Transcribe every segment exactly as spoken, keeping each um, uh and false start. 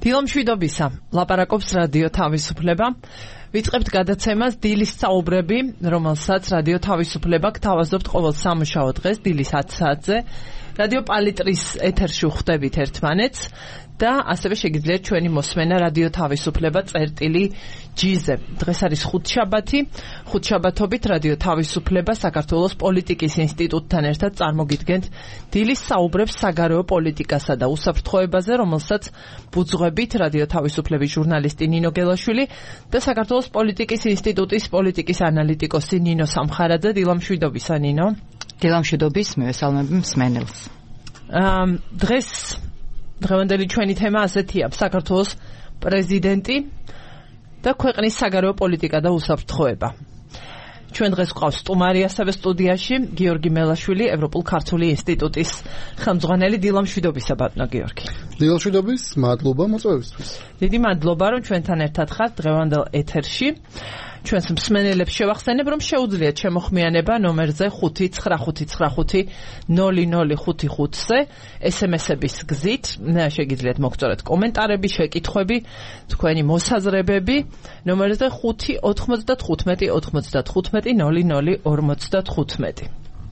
დილამშვიდობისა, ლაპარაკობს რადიო თავისუფლება. ვიწყებთ გადაცემას დილის საუბრები, რომელსაც რადიო თავისუფლება გთავაზობთ ყოველ სამუშაო დღეს დილის ათი საათზე. რადიო პალიტრის ეთერში ვხვდებით ერთმანეთს და ასევე შეგიძლიათ ჩვენი მოსმენა რადიო თავისუფლება წერტილი ჯიზე. დღეს არის ხუთშაბათი. ხუთშაბათობით რადიო თავისუფლება საქართველოს პოლიტიკის ინსტიტუტთან ერთად წარმოგიდგენთ დილის საუბრებს საგარეო პოლიტიკასა და უსაფრთხოებაზე, რომელსაც ბუძღვებით რადიო თავისუფლების ჟურნალისტი ნინო გელაშვილი და საქართველოს პოლიტიკის ინსტიტუტის პოლიტიკის ანალიტიკოსი ნინო სამხარაძე. დილამშვიდობისა ნინო. დილამშვიდობის, მივესალმები მსმენელს. დღეს დღევანდელი ჩვენი თემა ასეთია: საქართველოს პრეზიდენტი და ქვეყნის საგარეო პოლიტიკა და უსაფრთხოება. ჩვენ დღეს გვყავს სტუმარი ასევე სტუდიაში გიორგი მელაშვილი, ევროპულ-ქართული ინსტიტუტის ხელმძღვანელი. დილამშვიდობისა ბატონო გიორგი. დილამშვიდობის, მადლობა მოწვევისთვის. დიდი მადლობა რომ ჩვენთან ერთად ხართ დღევანდელ ეთერში. ჩვენს მსმენელებს შევახსენებ, რომ შეუძლიათ შემოხმიანება ნომერზე ხუთი ცხრა ხუთი ცხრა ხუთი ნული ნული ხუთი ხუთზე ესემესების გზით. შეგიძლიათ მოგწოდეთ კომენტარები, შეკითხვები, თქვენი მოსაზრებები ნომერზე ხუთი ოთხმოცდათხუთმეტი ოთხმოცდათხუთმეტი ნული ნული ორმოცდათხუთმეტი.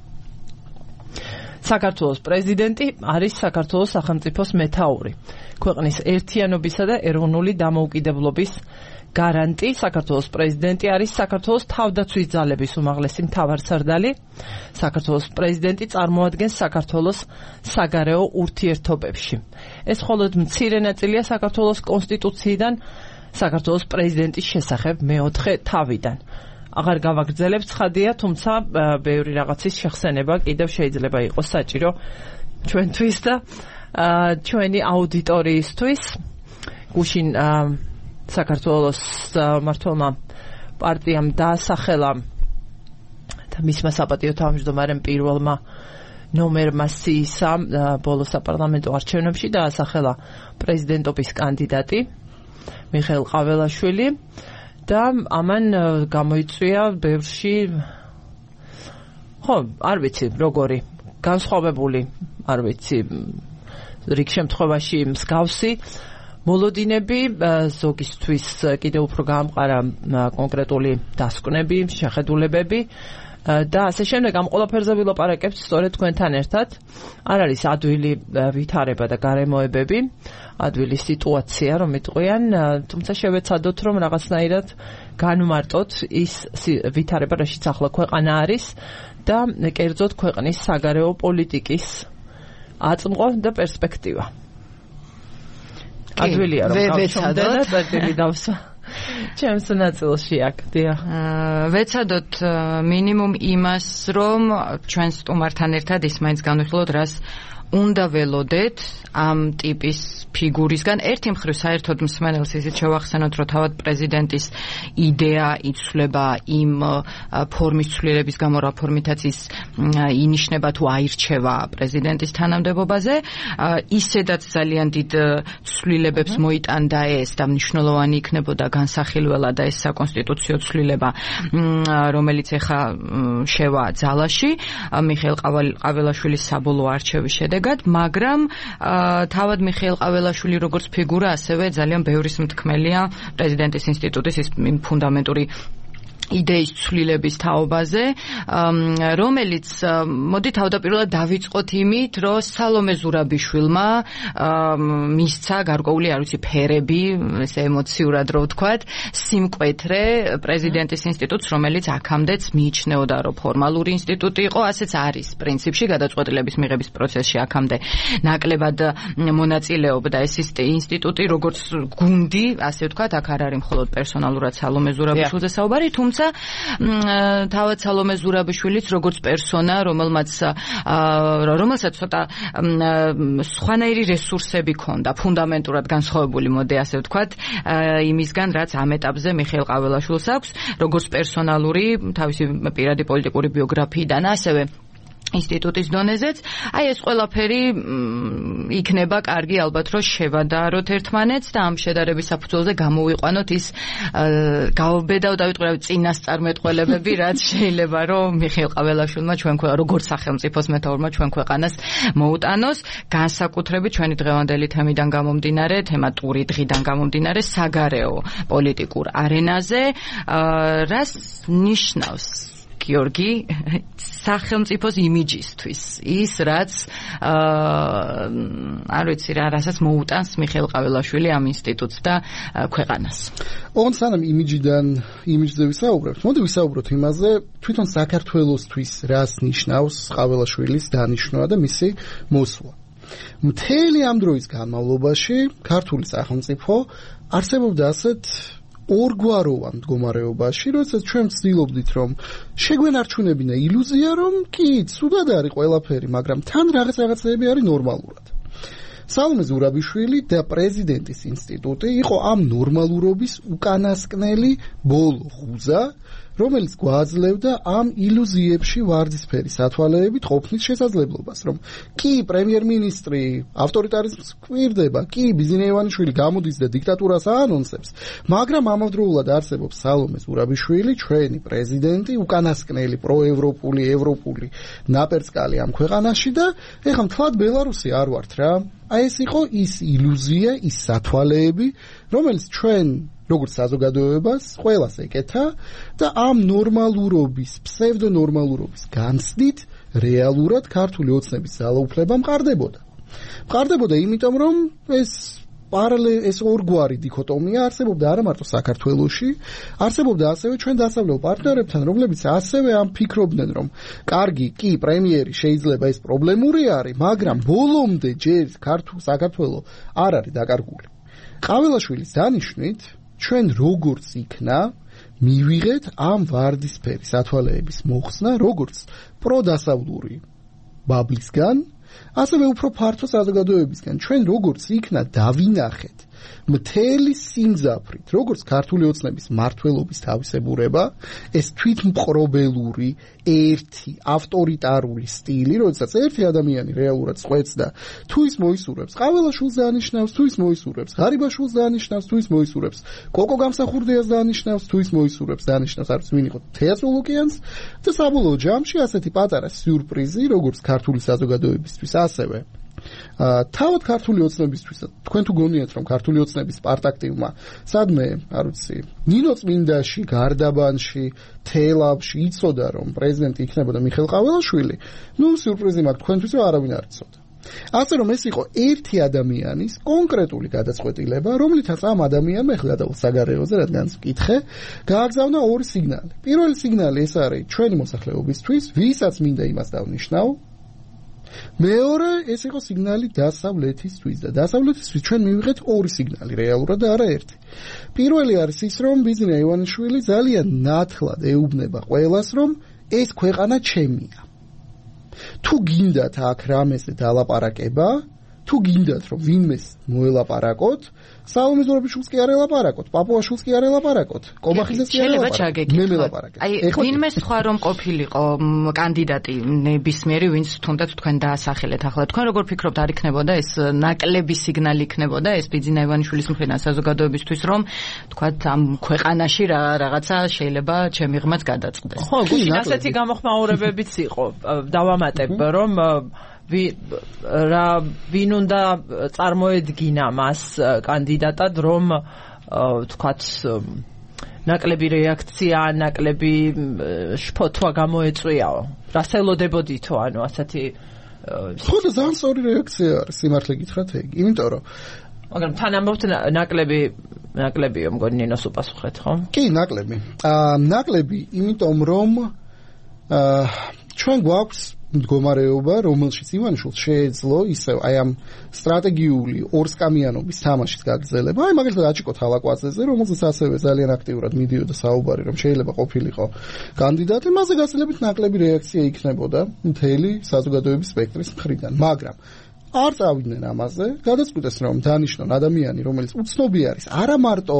საქართველოს პრეზიდენტი არის საქართველოს სახელმწიფოს მეთაური, ქვეყნის ერთიანობისა და ეროვნული დამოუკიდებლობის გარანტი. საქართველოს პრეზიდენტი არის საქართველოს თავდაცვის ძალების უმაღლესი მთავარსარდალი. საქართველოს პრეზიდენტი წარმოადგენს საქართველოს საგარეო ურთიერთობებში. ეს მხოლოდ მცირე ნაწილია საქართველოს კონსტიტუციიდან, საქართველოს პრეზიდენტის შესახებ მეოთხე თავიდან. აღარ გავაგრძელებ, ცხადია, თუმცა ბევრი რაღაცის შეხსენება კიდევ შეიძლება იყოს საჭირო ჩვენთვის და ჩვენი აუდიტორიისთვის. გუშინ საქართველოს მმართველმა პარტიამ დაასახელა და მისმა საპატიო თავმჯდომარემ პირველმა ნომერმა სიისა ბოლო საპარლამენტო არჩევნებში დაასახელა პრეზიდენტობის კანდიდატი მიხეილ ყაველაშვილი და ამან გამოიწვია ბევრში, ხო, არ ვიცი როგორი, განსხვავებული, არ ვიცი, რიგ შემთხვევაში მსგავსი მოლოდინები, ზოგისთვის კიდევ უფრო გაამყარა კონკრეტული დასკვნები, შეხედულებები და ასე შემდეგ. ამ ყველაფერზე ვილაპარაკებთ სწორედ თქვენთან ერთად. არ არის ადვილი ვითარება და გარემოებები, ადვილი სიტუაცია, რომ იტყვიან, თუმცა შევეცადოთ, რომ რაღაცნაირად განვმარტოთ ის ვითარება, რაშიც ახლა ქვეყანა არის და კერძოდ ქვეყნის საგარეო პოლიტიკის აწმყო და პერსპექტივა. ადვილია რომ გავჩნდეთ და წერტილი დავსვა ჩემს ნაწილში აქ. დიახ. ვეცადოთ მინიმუმ იმას, რომ ჩვენ სტუმართან ერთად ის მაინც განვიხილოთ, რას უნდა ველოდეთ ამ ტიპის ფიგურისგან. ერთი მხრივ საერთოდ მსმენელს ისიც შევახსენოთ, რომ თავად პრეზიდენტის იდეა იცვლება იმ ფორმის ცვლილების გამო, რა ფორმითაც ის ინიშნება თუ აირჩევა პრეზიდენტის თანამდებობაზე. ისედაც ძალიან დიდ ცვლილებებს მოიტანდა ეს და მნიშვნელოვანი იქნებოდა განსახილველად ეს საკონსტიტუციო ცვლილება, რომელიც ეხა შევა ძალაში მიხეილ ყაველაშვილის საბოლოო არჩევის შედეგად, მაგრამ თავად მიხეილ ყაველაშვილი როგორც ფიგურა, ასევე ძალიან ბევრის მთქმელია პრეზიდენტის ინსტიტუტის ის ფუნდამენტური იდეის ცვლილების თაობაზე, რომელიც მოდი თავდაპირველად დავიწყოთ იმით, რომ სალომე ზურაბიშვილმა მისცა გარკვეული, არ ვიცი, ფერები, ესე ემოციურად რო ვთქვათ, სიმკვეთრე პრეზიდენტის ინსტიტუტს, რომელიც აქამდეც მიიჩნეოდა, რომ ფორმალური ინსტიტუტი იყო, ასეც არის პრინციპში გადაწყვეტილების მიღების პროცესში აქამდე ნაკლებად მონაწილეობდა ეს ინსტიტუტი, როგორც გუნდი, ასე ვთქვათ, აქ არ არის მხოლოდ პერსონალურად სალომე ზურაბიშვილზე საუბარი, თუმცა თავად სალომე ზურაბიშვილიც როგორც პერსონა, რომელმაც რომელსაც ცოტა სხვანაირი რესურსები ჰქონდა, ფუნდამენტურად განსხვავებული, მოდი ასე ვთქვათ, იმისგან, რაც ამ ეტაპზე მიხეილ ყაველაშვილს აქვს, როგორც პერსონალური, თავისი პირადი პოლიტიკური ბიოგრაფიიდან, ასევე ინსტიტუტის დონეზეც. აი ეს ყველაფერი იქნება კარგი ალბათ რომ შევადაროთ ერთმანეთს და ამ შედარების საფუძველზე გამოვიყვანოთ ის გავბედავ დავიტყვირავთ წინასწარმეტყველებები, რაც შეიძლება რომ მიხეილ ყაველაშვილმა ჩვენ ქვეყანას როგორც სახელმწიფოს მეთაურმა ჩვენ ქვეყანას მოუტანოს, განსაკუთრებით ჩვენი დღევანდელი თემიდან გამომდინარე, თემატური დღიდან გამომდინარე საგარეო პოლიტიკურ არენაზე, რას ნიშნავს გიორგი სახელმწიფოს იმიჯისთვის ის რაც არ ვიცი რა რასაც მოუტანს მიხეილ ყაველაშვილი ამ ინსტიტუტს და ქვეყანას. ოღონდ სანამ იმიჯიდან იმიჯზე ვისაუბრებთ, მოდი ვისაუბროთ იმაზე თვითონ საქართველოსთვის რას ნიშნავს ყაველაშვილის დანიშვნა და მისი მოსვლა. მთელი ამ დროის განმავლობაში ქართული სახელმწიფო არსებობდა ასეთ ორგვაროვან მდგომარეობაში, როდესაც ჩვენ ვცდილობდით, რომ შეგვენარჩუნებინა ილუზია, რომ კი, ცუდად არის ყველაფერი, მაგრამ თან რაღაც რაღაცები არის ნორმალურად. სალომე ზურაბიშვილი და პრეზიდენტის ინსტიტუტი იყო ამ ნორმალურობის უკანასკნელი ბოლო ღუზა, რომელიც გვაძლევდა ამ ილუზიებში ვარდისფერი სათვალეებით ყოფნის შესაძლებლობას, რომ კი პრემიერ-მინისტრი ავტორიტარიზმს კვირდება, კი ბიზნე ივანიშვილი გამოდის და დიქტატურას აანონსებს, მაგრამ ამავდროულად არსებობს სალომე ზურაბიშვილი, ჩვენი პრეზიდენტი, უკანასკნელი პროევროპული, ევროპული ნაპერწკალი ამ ქვეყანაში და ეხლა მთლად ბელარუსი არ ვართ რა. აი ეს იყო ის ილუზია, ის სათვალეები, რომელიც ჩვენ როგორც საზოგადოებას ყველას ეკეთა და ამ ნორმალურობის, ფსევდონორმალურობის განცდით რეალურად ქართული ოცნების ძალაუფლება მყარდებოდა. მყარდებოდა იმიტომ, რომ ეს პარალელ ეს ორგვარი დიქოტომია არსებობდა არა მარტო საქართველოში, არსებობდა ასევე ჩვენ დასავლელ პარტნიორებთან, რომლებიც ასევე ამ ფიქრობდნენ, რომ კარგი, კი, პრემიერი შეიძლება ეს პრობლემური არის, მაგრამ ბოლომდე ჯერ ქართულ საქართველოს არ არის დაკარგული. ყაველაშვილის დანიშვნით ჩვენ როგორც იქნა მივიღეთ ამ ვარდისფერი სათვალეების მოხსნა როგორც პროდასავლური ბაბლისგან, ასევე უფრო ფართო საზოგადოებისგან. ჩვენ როგორც იქნა დავინახეთ მთელი სიმძაფრით, როგორც ქართული ოცნების მმართველობის თავისებურება, ეს თვითმპყრობელური, ერთი ავტორიტარული სტილი, როდესაც ერთი ადამიანი რეალურად წყვეტს და თუ ის მოისურვებს ყაველაშვილს დაანიშნავს, თუ ის მოისურვებს ღარიბაშვილს დაანიშნავს, თუ ის მოისურვებს კოკო გამსახურდიას დაანიშნავს, თუ ის მოისურვებს დაანიშნავს არც ვინ იყო თეატრ ოლოკიანს და საბოლოო ჯამში ასეთი პატარა სიურპრიზი, როგორც ქართული საზოგადოებისთვის, ასევე თავად ქართული ოცნებისთვის, თქვენ თუ გონიათ, რომ ქართული ოცნების სპარტაქტივმა სადმე, არ ვიცი, ნინოწმინდაში, გარდაბანში, თელავში იცოდა, რომ პრეზიდენტი იქნებოდა მიხეილ ყაველაშვილი, ნუ სიურპრიზი მაქვს თქვენთვის, რომ არავინ არ იცოდა. ასე რომ ეს იყო ერთი ადამიანის კონკრეტული გადაწყვეტილება, რომლითაც ამ ადამიანმა ეხლა გადავალ საგარეოზე, რადგანაც ვკითხე, გააგზავნა ორი სიგნალი. პირველი სიგნალი ეს არის ჩვენი მოსახლეობისთვის, ვისაც მინდა იმას დავნიშნავ. მეორე ეს იყო სიგნალი დასავლეთისთვის და დასავლეთისთვის ჩვენ მივიღეთ ორი სიგნალი რეალურად და არა ერთი. პირველი არის ის, რომ ბიზნე ივანიშვილი ძალიან ნათლად ეუბნება ყველას, რომ ეს ქვეყანა ჩემია. თუ გინდათ აქ რამეზე დალაპარაკება, თუ გინდათ რომ ვინმეს მოელაპარაკოთ, სალომე ზურაბიშვილს კი არ ელაპარაკოთ, პაპუაშვილს კი არ ელაპარაკოთ, კობახიძეს კი არ ელაპარაკოთ. მე მელაპარაკებ. აი, ვინმე სხვა რომ ყოფილიყო კანდიდატი ნებისმიერი, ვინც თუნდაც თქვენ დაასახელეთ ახლა. თქვენ როგორ ფიქრობთ, არ იქნებოდა ეს ნაკლები სიგნალი იქნებოდა ეს ბიძინა ივანიშვილის მხრიდან საზოგადოებისთვის, რომ თქვათ ამ ქვეყანაში რა რაღაცა შეიძლება ჩემი ღმაც გადაწყდეს. ხო, გუშინ ასეთი გამოხმაურებებიც იყო. დავამატებ, რომ რა ვინ უნდა წარმოედგინა მას კანდიდატად, რომ თქვათ ნაკლები რეაქცია, ნაკლები შფოთვა გამოეწვიაო. რას ელოდებოდითო, ანუ ასეთი ხო და ძალიან სწორი რეაქცია არის, სიმართლე გითხრათ ეგ, იმიტომ რომ მაგრამ თან ამბობთ ნაკლები ნაკლებიო, მგონი ნინოს უპასუხეთ, ხო? კი, ნაკლები. აა ნაკლები, იმიტომ რომ აა ჩვენ გვაქვს მდგომარეობა, რომელშიც ივანიშვილს შეეძლო ისევ აი ამ სტრატეგიული ორსკამიანობის თამაშის გაგრძელება. აი მაგალითად აჭიკო თალაკვაძეზე, რომელზეც ასევე ძალიან აქტიურად მიდიოდა საუბარი, რომ შეიძლება ყოფილიყო კანდიდატი, მასზე გასილებით ნაკლები რეაქცია იქნებოდა მთელი საზოგადოების სპექტრის მხრიდან, მაგრამ არ წავიდნენ ამაზე, გადაწყვიტეს რომ დანიშნონ ადამიანი, რომელიც უცნობი არის, არა მარტო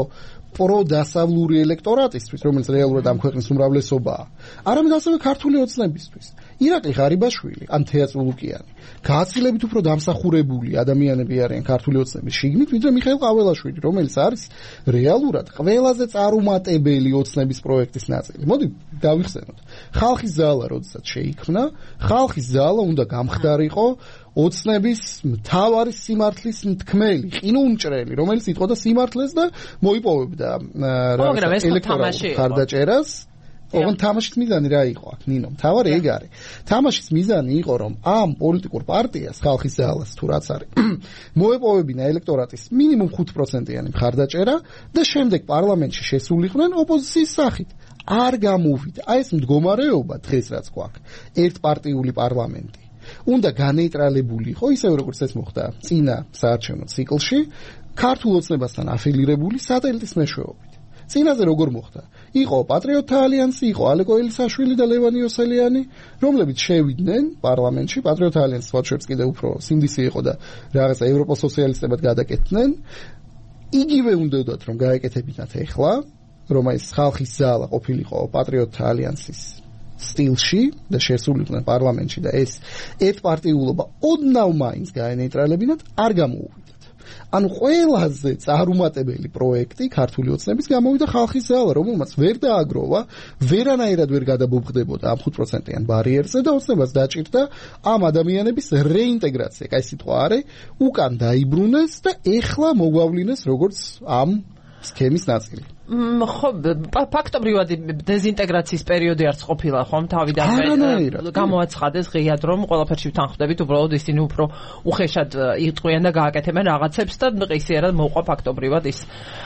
პროდასავლური ელექტორატისთვის, რომელიც რეალურად ამ ქვეყნის უმრავლესობაა, არამედ ასევე ქართული ოცნებისთვის. ირაკლი ღარიბაშვილი, ან თეა წულუკიანი, გაცილებით უფრო დამსახურებული ადამიანები არიან ქართული ოცნების შიგნით, ვიდრე მიხეილ ყაველაშვილი, რომელიც არის რეალურად ყველაზე წარუმატებელი ოცნების პროექტის ნაწილი. მოდი დავიხსენოთ. ხალხის ზალა, როდესაც შეიქმნა, ხალხის ზალა უნდა გამხდარიყო ოცნების მთავარი სიმართლის თქმელი, ყინულმჭრელი, რომელიც იტყოდა სიმართლეს და მოიპოვებდა რაღაც ელექტორალურ ხარდაჭერას. ოღონდ თამაშის მიზანი რა იყო აქ, ნინო? მთავარი ეგ არის. თამაშის მიზანი იყო, რომ ამ პოლიტიკურ პარტიას, ხალხის ზალას თუ რაც არის, მოეპოვებინა ელექტორატის მინიმუმ ხუთ პროცენტიანი მხარდაჭერა და შემდეგ პარლამენტში შესულიყვნენ ოპოზიციის სახით. არ გამოვიდა. აი ეს მდგომარეობა დღეს რაც გვაქვს, ერთპარტიული პარლამენტი. უნდა განეიტრალებული იყო, ისევე როგორც ეს მოხდა წინა საარჩევნო ციკლში, ქართულ ოცნებასთან აფილირებული სატელიტის მეშვეობით. წინაზე როგორ მოხდა? იყო პატრიოტთა ალიანსი, იყო ალეკო ელისაშვილი და ლევან იოსელიანი, რომლებიც შევიდნენ პარლამენტში, პატრიოტთა ალიანსის ვაჩებს კიდევ უფრო სინდისი იყო და რაღაცა ევროპოსოციალისტებად გადაკეთდნენ. იგივე უნდათ რომ გაეკეთებინათ ეხლა, რომ ეს ხალხის ზალა ყოფილიყო პატრიოტთა ალიანსის სტილში და შესულიყვნენ პარლამენტში და ეს ერთპარტიულობა ოდნავ მაინც გაენეიტრალებინათ, არ გამოუვიდათ. ანუ ყველაზე წარუმატებელი პროექტი ქართული ოცნების გამოვიდა ხალხის ზალა, რომელმაც ვერ დააგროვა, ვერანაირად ვერ გადაბობხდებოდა ამ ხუთ პროცენტიან ბარიერზე და ოცნებას დაჭირდა ამ ადამიანების რეინტეგრაცია, კაი სიტყვა არის, უკან დაიბრუნეს და ეხლა მოგვავლინეს როგორც ამ სქემის ნაწილი. ხო, ფაქტობრივად დეზინტეგრაციის პერიოდი არც ყოფილა, ხომ, თავიდანვე გამოაცხადეს ღიად, რომ ყველაფერში ვთანხმდებით, უბრალოდ ისინი უფრო უხეშად იტყვიან და გააკეთებენ რაღაცებს და ყისიერად მოყვა ფაქტობრივად ის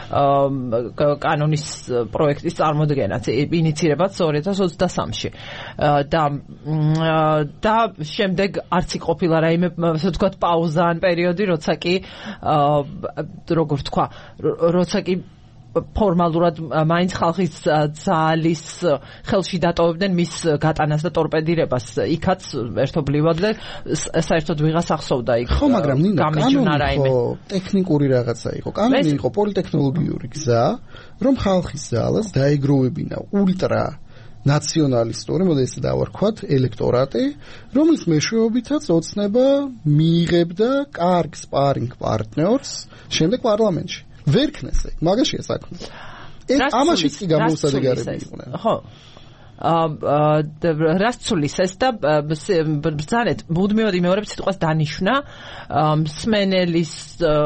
კანონის პროექტის წარმოდგენაც, ინიცირებაც ორი ათას ოცდასამში. და და შემდეგ არც ყოფილა რაიმე, ასე ვთქვათ, პაუზა ან პერიოდი, როცა კი როგორ თქვა, როცა კი ფორმალურად მაინც ხალხის ძალის ხელში დატოვებდნენ მის გატანას და ტორპედირებას იქაც ერთობლივად და საერთოდ ვიღას ახსოვდა იქ. ხო, მაგრამ ნინა, კანონი ხო ტექნიკური რაღაცა იყო. კანონი იყო პოლიტექნოლოგიური გზა, რომ ხალხის ძალას დაეგროვებინა ულტრა ნაციონალისტური, მოდი ესე დავარქვათ, ელექტორატი, რომლის მეშვეობითაც ოცნება მიიღებდა კარგ სპარინგ პარტნიორს შემდეგ პარლამენტში. ვერ ქნეს ეგ, მაგაშია საქმე. ეს ამაშიც კი გამოუსადეგარები იყვნენ. ხო. აა რას ცulis ეს და ბრძანეთ, მუდმივად იმეორებს სიტყვას დანიშნა, მსმენელის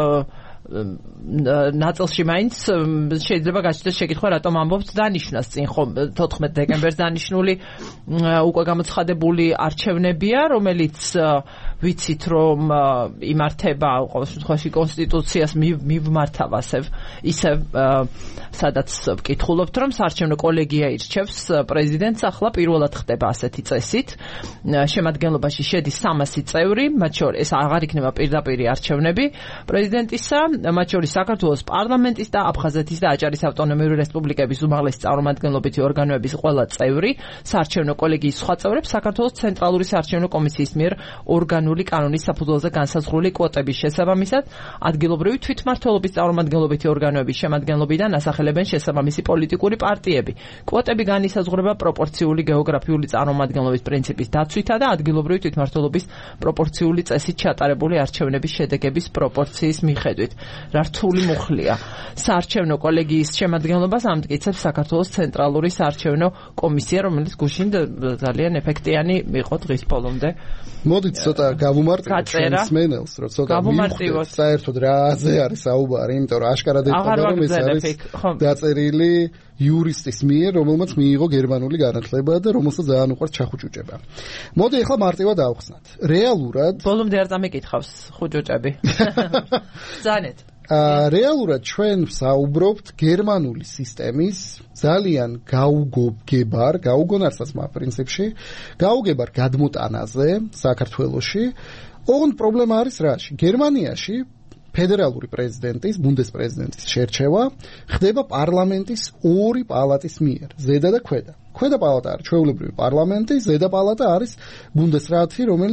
ნაწილში მაინც შეიძლება გაჩნდეს შეკითხვა, რატომ ამბობთ დანიშნას წინ, ხო, თოთხმეტ დეკემბერს დანიშნული უკვე გამოცხადებული არჩევნებია, რომელიც ვიცით რომ იმართება ყოველ შემთხვევაში კონსტიტუციას მივმართავ ასე ისე სადაც ვკითხულობთ რომ საარჩევნო კოლეგია ირჩევს პრეზიდენტს, ახლა პირველად ხდება ასეთი წესით, შემადგენლობაში შედის სამასი წევრი, მათ შორის ეს აღარ იქნება პირდაპირი არჩევნები პრეზიდენტისა, მათ შორის საქართველოს პარლამენტის და აფხაზეთის და აჭარის ავტონომიური რესპუბლიკების უმაღლესი წარმომადგენლობითი ორგანოების ყველა წევრი, საარჩევნო კოლეგიის სხვა წევრებს საქართველოს ცენტრალური საარჩევნო კომისიის მიერ ორგანული კანონის საფუძველზე განსაზღვრული კვოტების შესაბამისად, ადგილობრივი თვითმმართველობის წარმომადგენლობითი ორგანოების შემადგენლობიდან ასახელებენ შესაბამისი პოლიტიკური პარტიები. კვოტები განისაზღვრება პროპორციული გეოგრაფიული წარმომადგენლობის პრინციპის დაცვითა და ადგილობრივი თვითმმართველობის პროპორციული წესით ჩატარებული არჩევნების შედეგების პროპორციის მიხედვით. რა რთული მუხლია. საარჩევნო კოლეგიის შემადგენლობას ამტკიცებს საქართველოს ცენტრალური საარჩევნო კომისია, რომელიც გუშინ ძალიან ეფექტიანი იყო დღის ბოლომდე. მოდით ცოტა გავუმარტივოთ ჩვენს მენელს, რომ ცოტა მივხვდეთ საერთოდ რაზე არის საუბარი, იმიტომ რომ აშკარად ეთქვა რომ ეს არის დაწერილი იურისტის მიერ, რომელმაც მიიღო გერმანული განათლება და რომელსაც ძალიან უყვარს ჩახუჭუჭება. მოდი ახლა მარტივად ავხსნათ. რეალურად ბოლომდე არ წამიკითხავს ხუჭუჭები. ზანეთ. რეალურად ჩვენ ვსაუბრობთ გერმანული სისტემის ძალიან გაუგებარ, გაუგონარსაცმა პრინციპში, გაუგებარ გადმოტანაზე საქართველოში. ოღონდ პრობლემა არის რაში? გერმანიაში ფედერალური პრეზიდენტის, ბუნდესპრეზიდენტის შერჩევა ხდება პარლამენტის ორი პალატის მიერ, ზედა და ქვედა. ქვედა პალატა არის ჩვეულებრივი პარლამენტი, ზედა პალატა არის ბუნდესრატი, რომელიც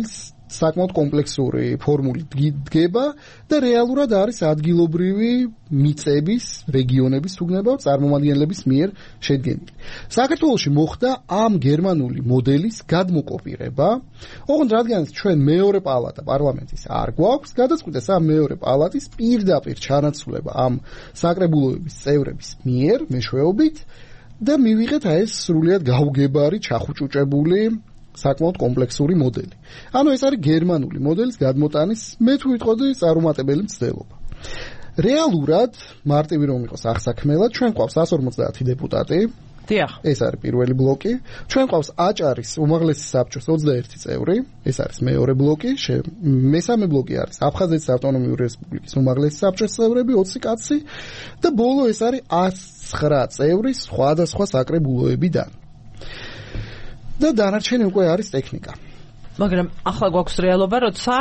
საკმაოდ კომპლექსური ფორმულით დგება და რეალურად არის ადგილობრივი მიწების, რეგიონების თუგნებავ წარმომადგენლების მიერ შედგენილი. საქართველოში მოხდა ამ გერმანული მოდელის გადმოკოპირება, ოღონდ რადგანაც ჩვენ მეორე პალატა პარლამენტის არ გვაქვს, გადაწყვიტეს ამ მეორე პალატის პირდაპირ ჩანაცვლება ამ საკრებულოების წევრების მიერ მეშვეობით და მივიღეთ აი ეს სრულიად გაუგებარი, ჩახუჭუჭებული საკმაოდ კომპლექსური მოდელი. ანუ ეს არის გერმანული მოდელის გადმოტანის მე თუ ვიტყოდი წარუმატებელი მცდელობა. რეალურად მარტივი რომ იყოს აღსაქმელად, ჩვენ გვყავს εκατს ორმოცდაათი დეპუტატი. დიახ. ეს არის პირველი ბლოკი. ჩვენ გვყავს აჭარის უმაღლესი საბჭოს ოცდაერთი წევრი, ეს არის მეორე ბლოკი. მესამე ბლოკი არის აფხაზეთის ავტონომიური რესპუბლიკის უმაღლესი საბჭოს წევრები, ოცი კაცი და ბოლო ეს არის ათს ცხრა წევრი სხვადასხვა საკრებულოებიდან. და დანარჩენი უკვე არის ტექნიკა. მაგრამ ახლა გვაქვს რეალობა, როცა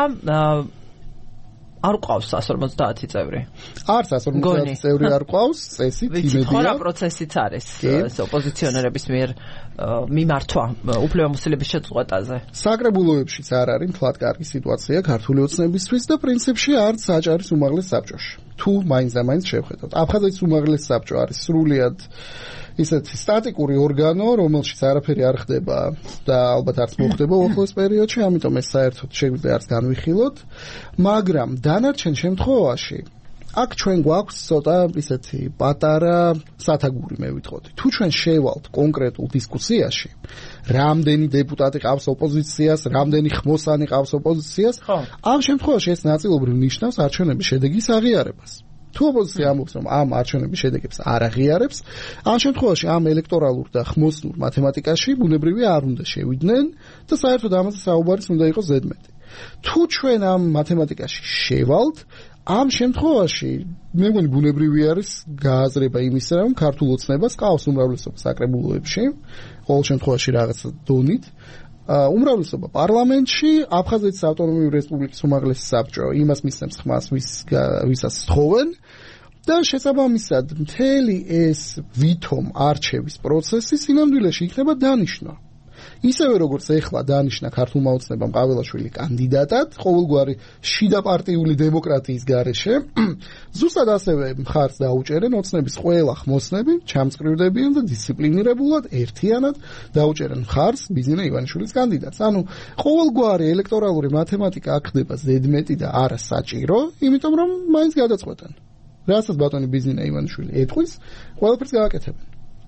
არ ყავს εκατს ორმოცდაათი წევრი. არც εκατს ორმოცდაათი წევრი არ ყავს, წესით იმედია. ვიცი, რა პროცესიც არის ეს ოპოზიციონერების მიერ მიმართვა უფლებამოსილების შეწყვეტაზე. საკრებულოებშიც არ არის მთლად კარგი სიტუაცია ქართული ოცნებისთვის და პრინციპში არც აჭარის უმაღლეს საბჭოში. თუ მაინც და მაინც შევხედოთ. აფხაზეთის უმაღლესი საბჭო არის სრულიად ისეთი სტატიკური ორგანო, რომელშიც არაფერი არ ხდება და ალბათ არც მოხდება უახლოეს პერიოდში, ამიტომ ეს საერთოდ შეგვიძლია არც განვიხილოთ, მაგრამ დანარჩენ შემთხვევაში აქ ჩვენ გვაქვს ცოტა ისეთი პატარა სათაგური მე ვიტყოდი. თუ ჩვენ შევალთ კონკრეტულ დისკუსიაში, რამდენი დეპუტატი ყავს ოპოზიციას, რამდენი ხმოსანი ყავს ოპოზიციას, ამ შემთხვევაში ეს ნაწილობრივ ნიშნავს არჩევნების შედეგის აღიარებას. თუ ოპოზიცია ამბობს, რომ ამ არჩევნების შედეგებს არ აღიარებს, ამ შემთხვევაში ამ ელექტორალურ და ხმოსნურ მათემატიკაში ბუნებრივია არ უნდა შევიდნენ და საერთოდ ამაზე საუბარის უნდა იყოს ზედმეტი. თუ ჩვენ ამ მათემატიკაში შევალთ, ამ შემთხვევაში მე მგონი ბუნებრივი არის გააზრება იმისა, რომ ქართულ ოცნებას ყავს უმრავლესობა საკრებულოებში, ყოველ შემთხვევაში რაღაცა დონით. უმრავლესობა პარლამენტში, აფხაზეთის ავტონომიური რესპუბლიკის უმაღლესი საბჭო იმას მისცემს ხმას, ვისაც თხოვენ და შესაბამისად მთელი ეს ვითომ არჩევის პროცესი სინამდვილეში იქნება დანიშნვა. ისევე როგორც ეხლა დანიშნა ქართულმა ოცნებამ ყაველაშვილი კანდიდატად, ყოველგვარი შიდა პარტიული დემოკრატიის გარეშე, ზუსტად ასევე მხარს დაუჭერენ ოცნების ყველა ხმოსნები, ჩამწკრივდებიან და დისციპლინირებულად ერთიანად დაუჭერენ მხარს ბიზნე ივანიშვილის კანდიდატს. ანუ ყოველგვარი ელექტორალური მათემატიკა აქ ხდება ზედმეტი და არა საჭირო, იმიტომ რომ მაინც გადაწყვეტენ. რასაც ბატონი ბიზნე ივანიშვილი ეტყვის, ყველაფერს გააკეთებენ.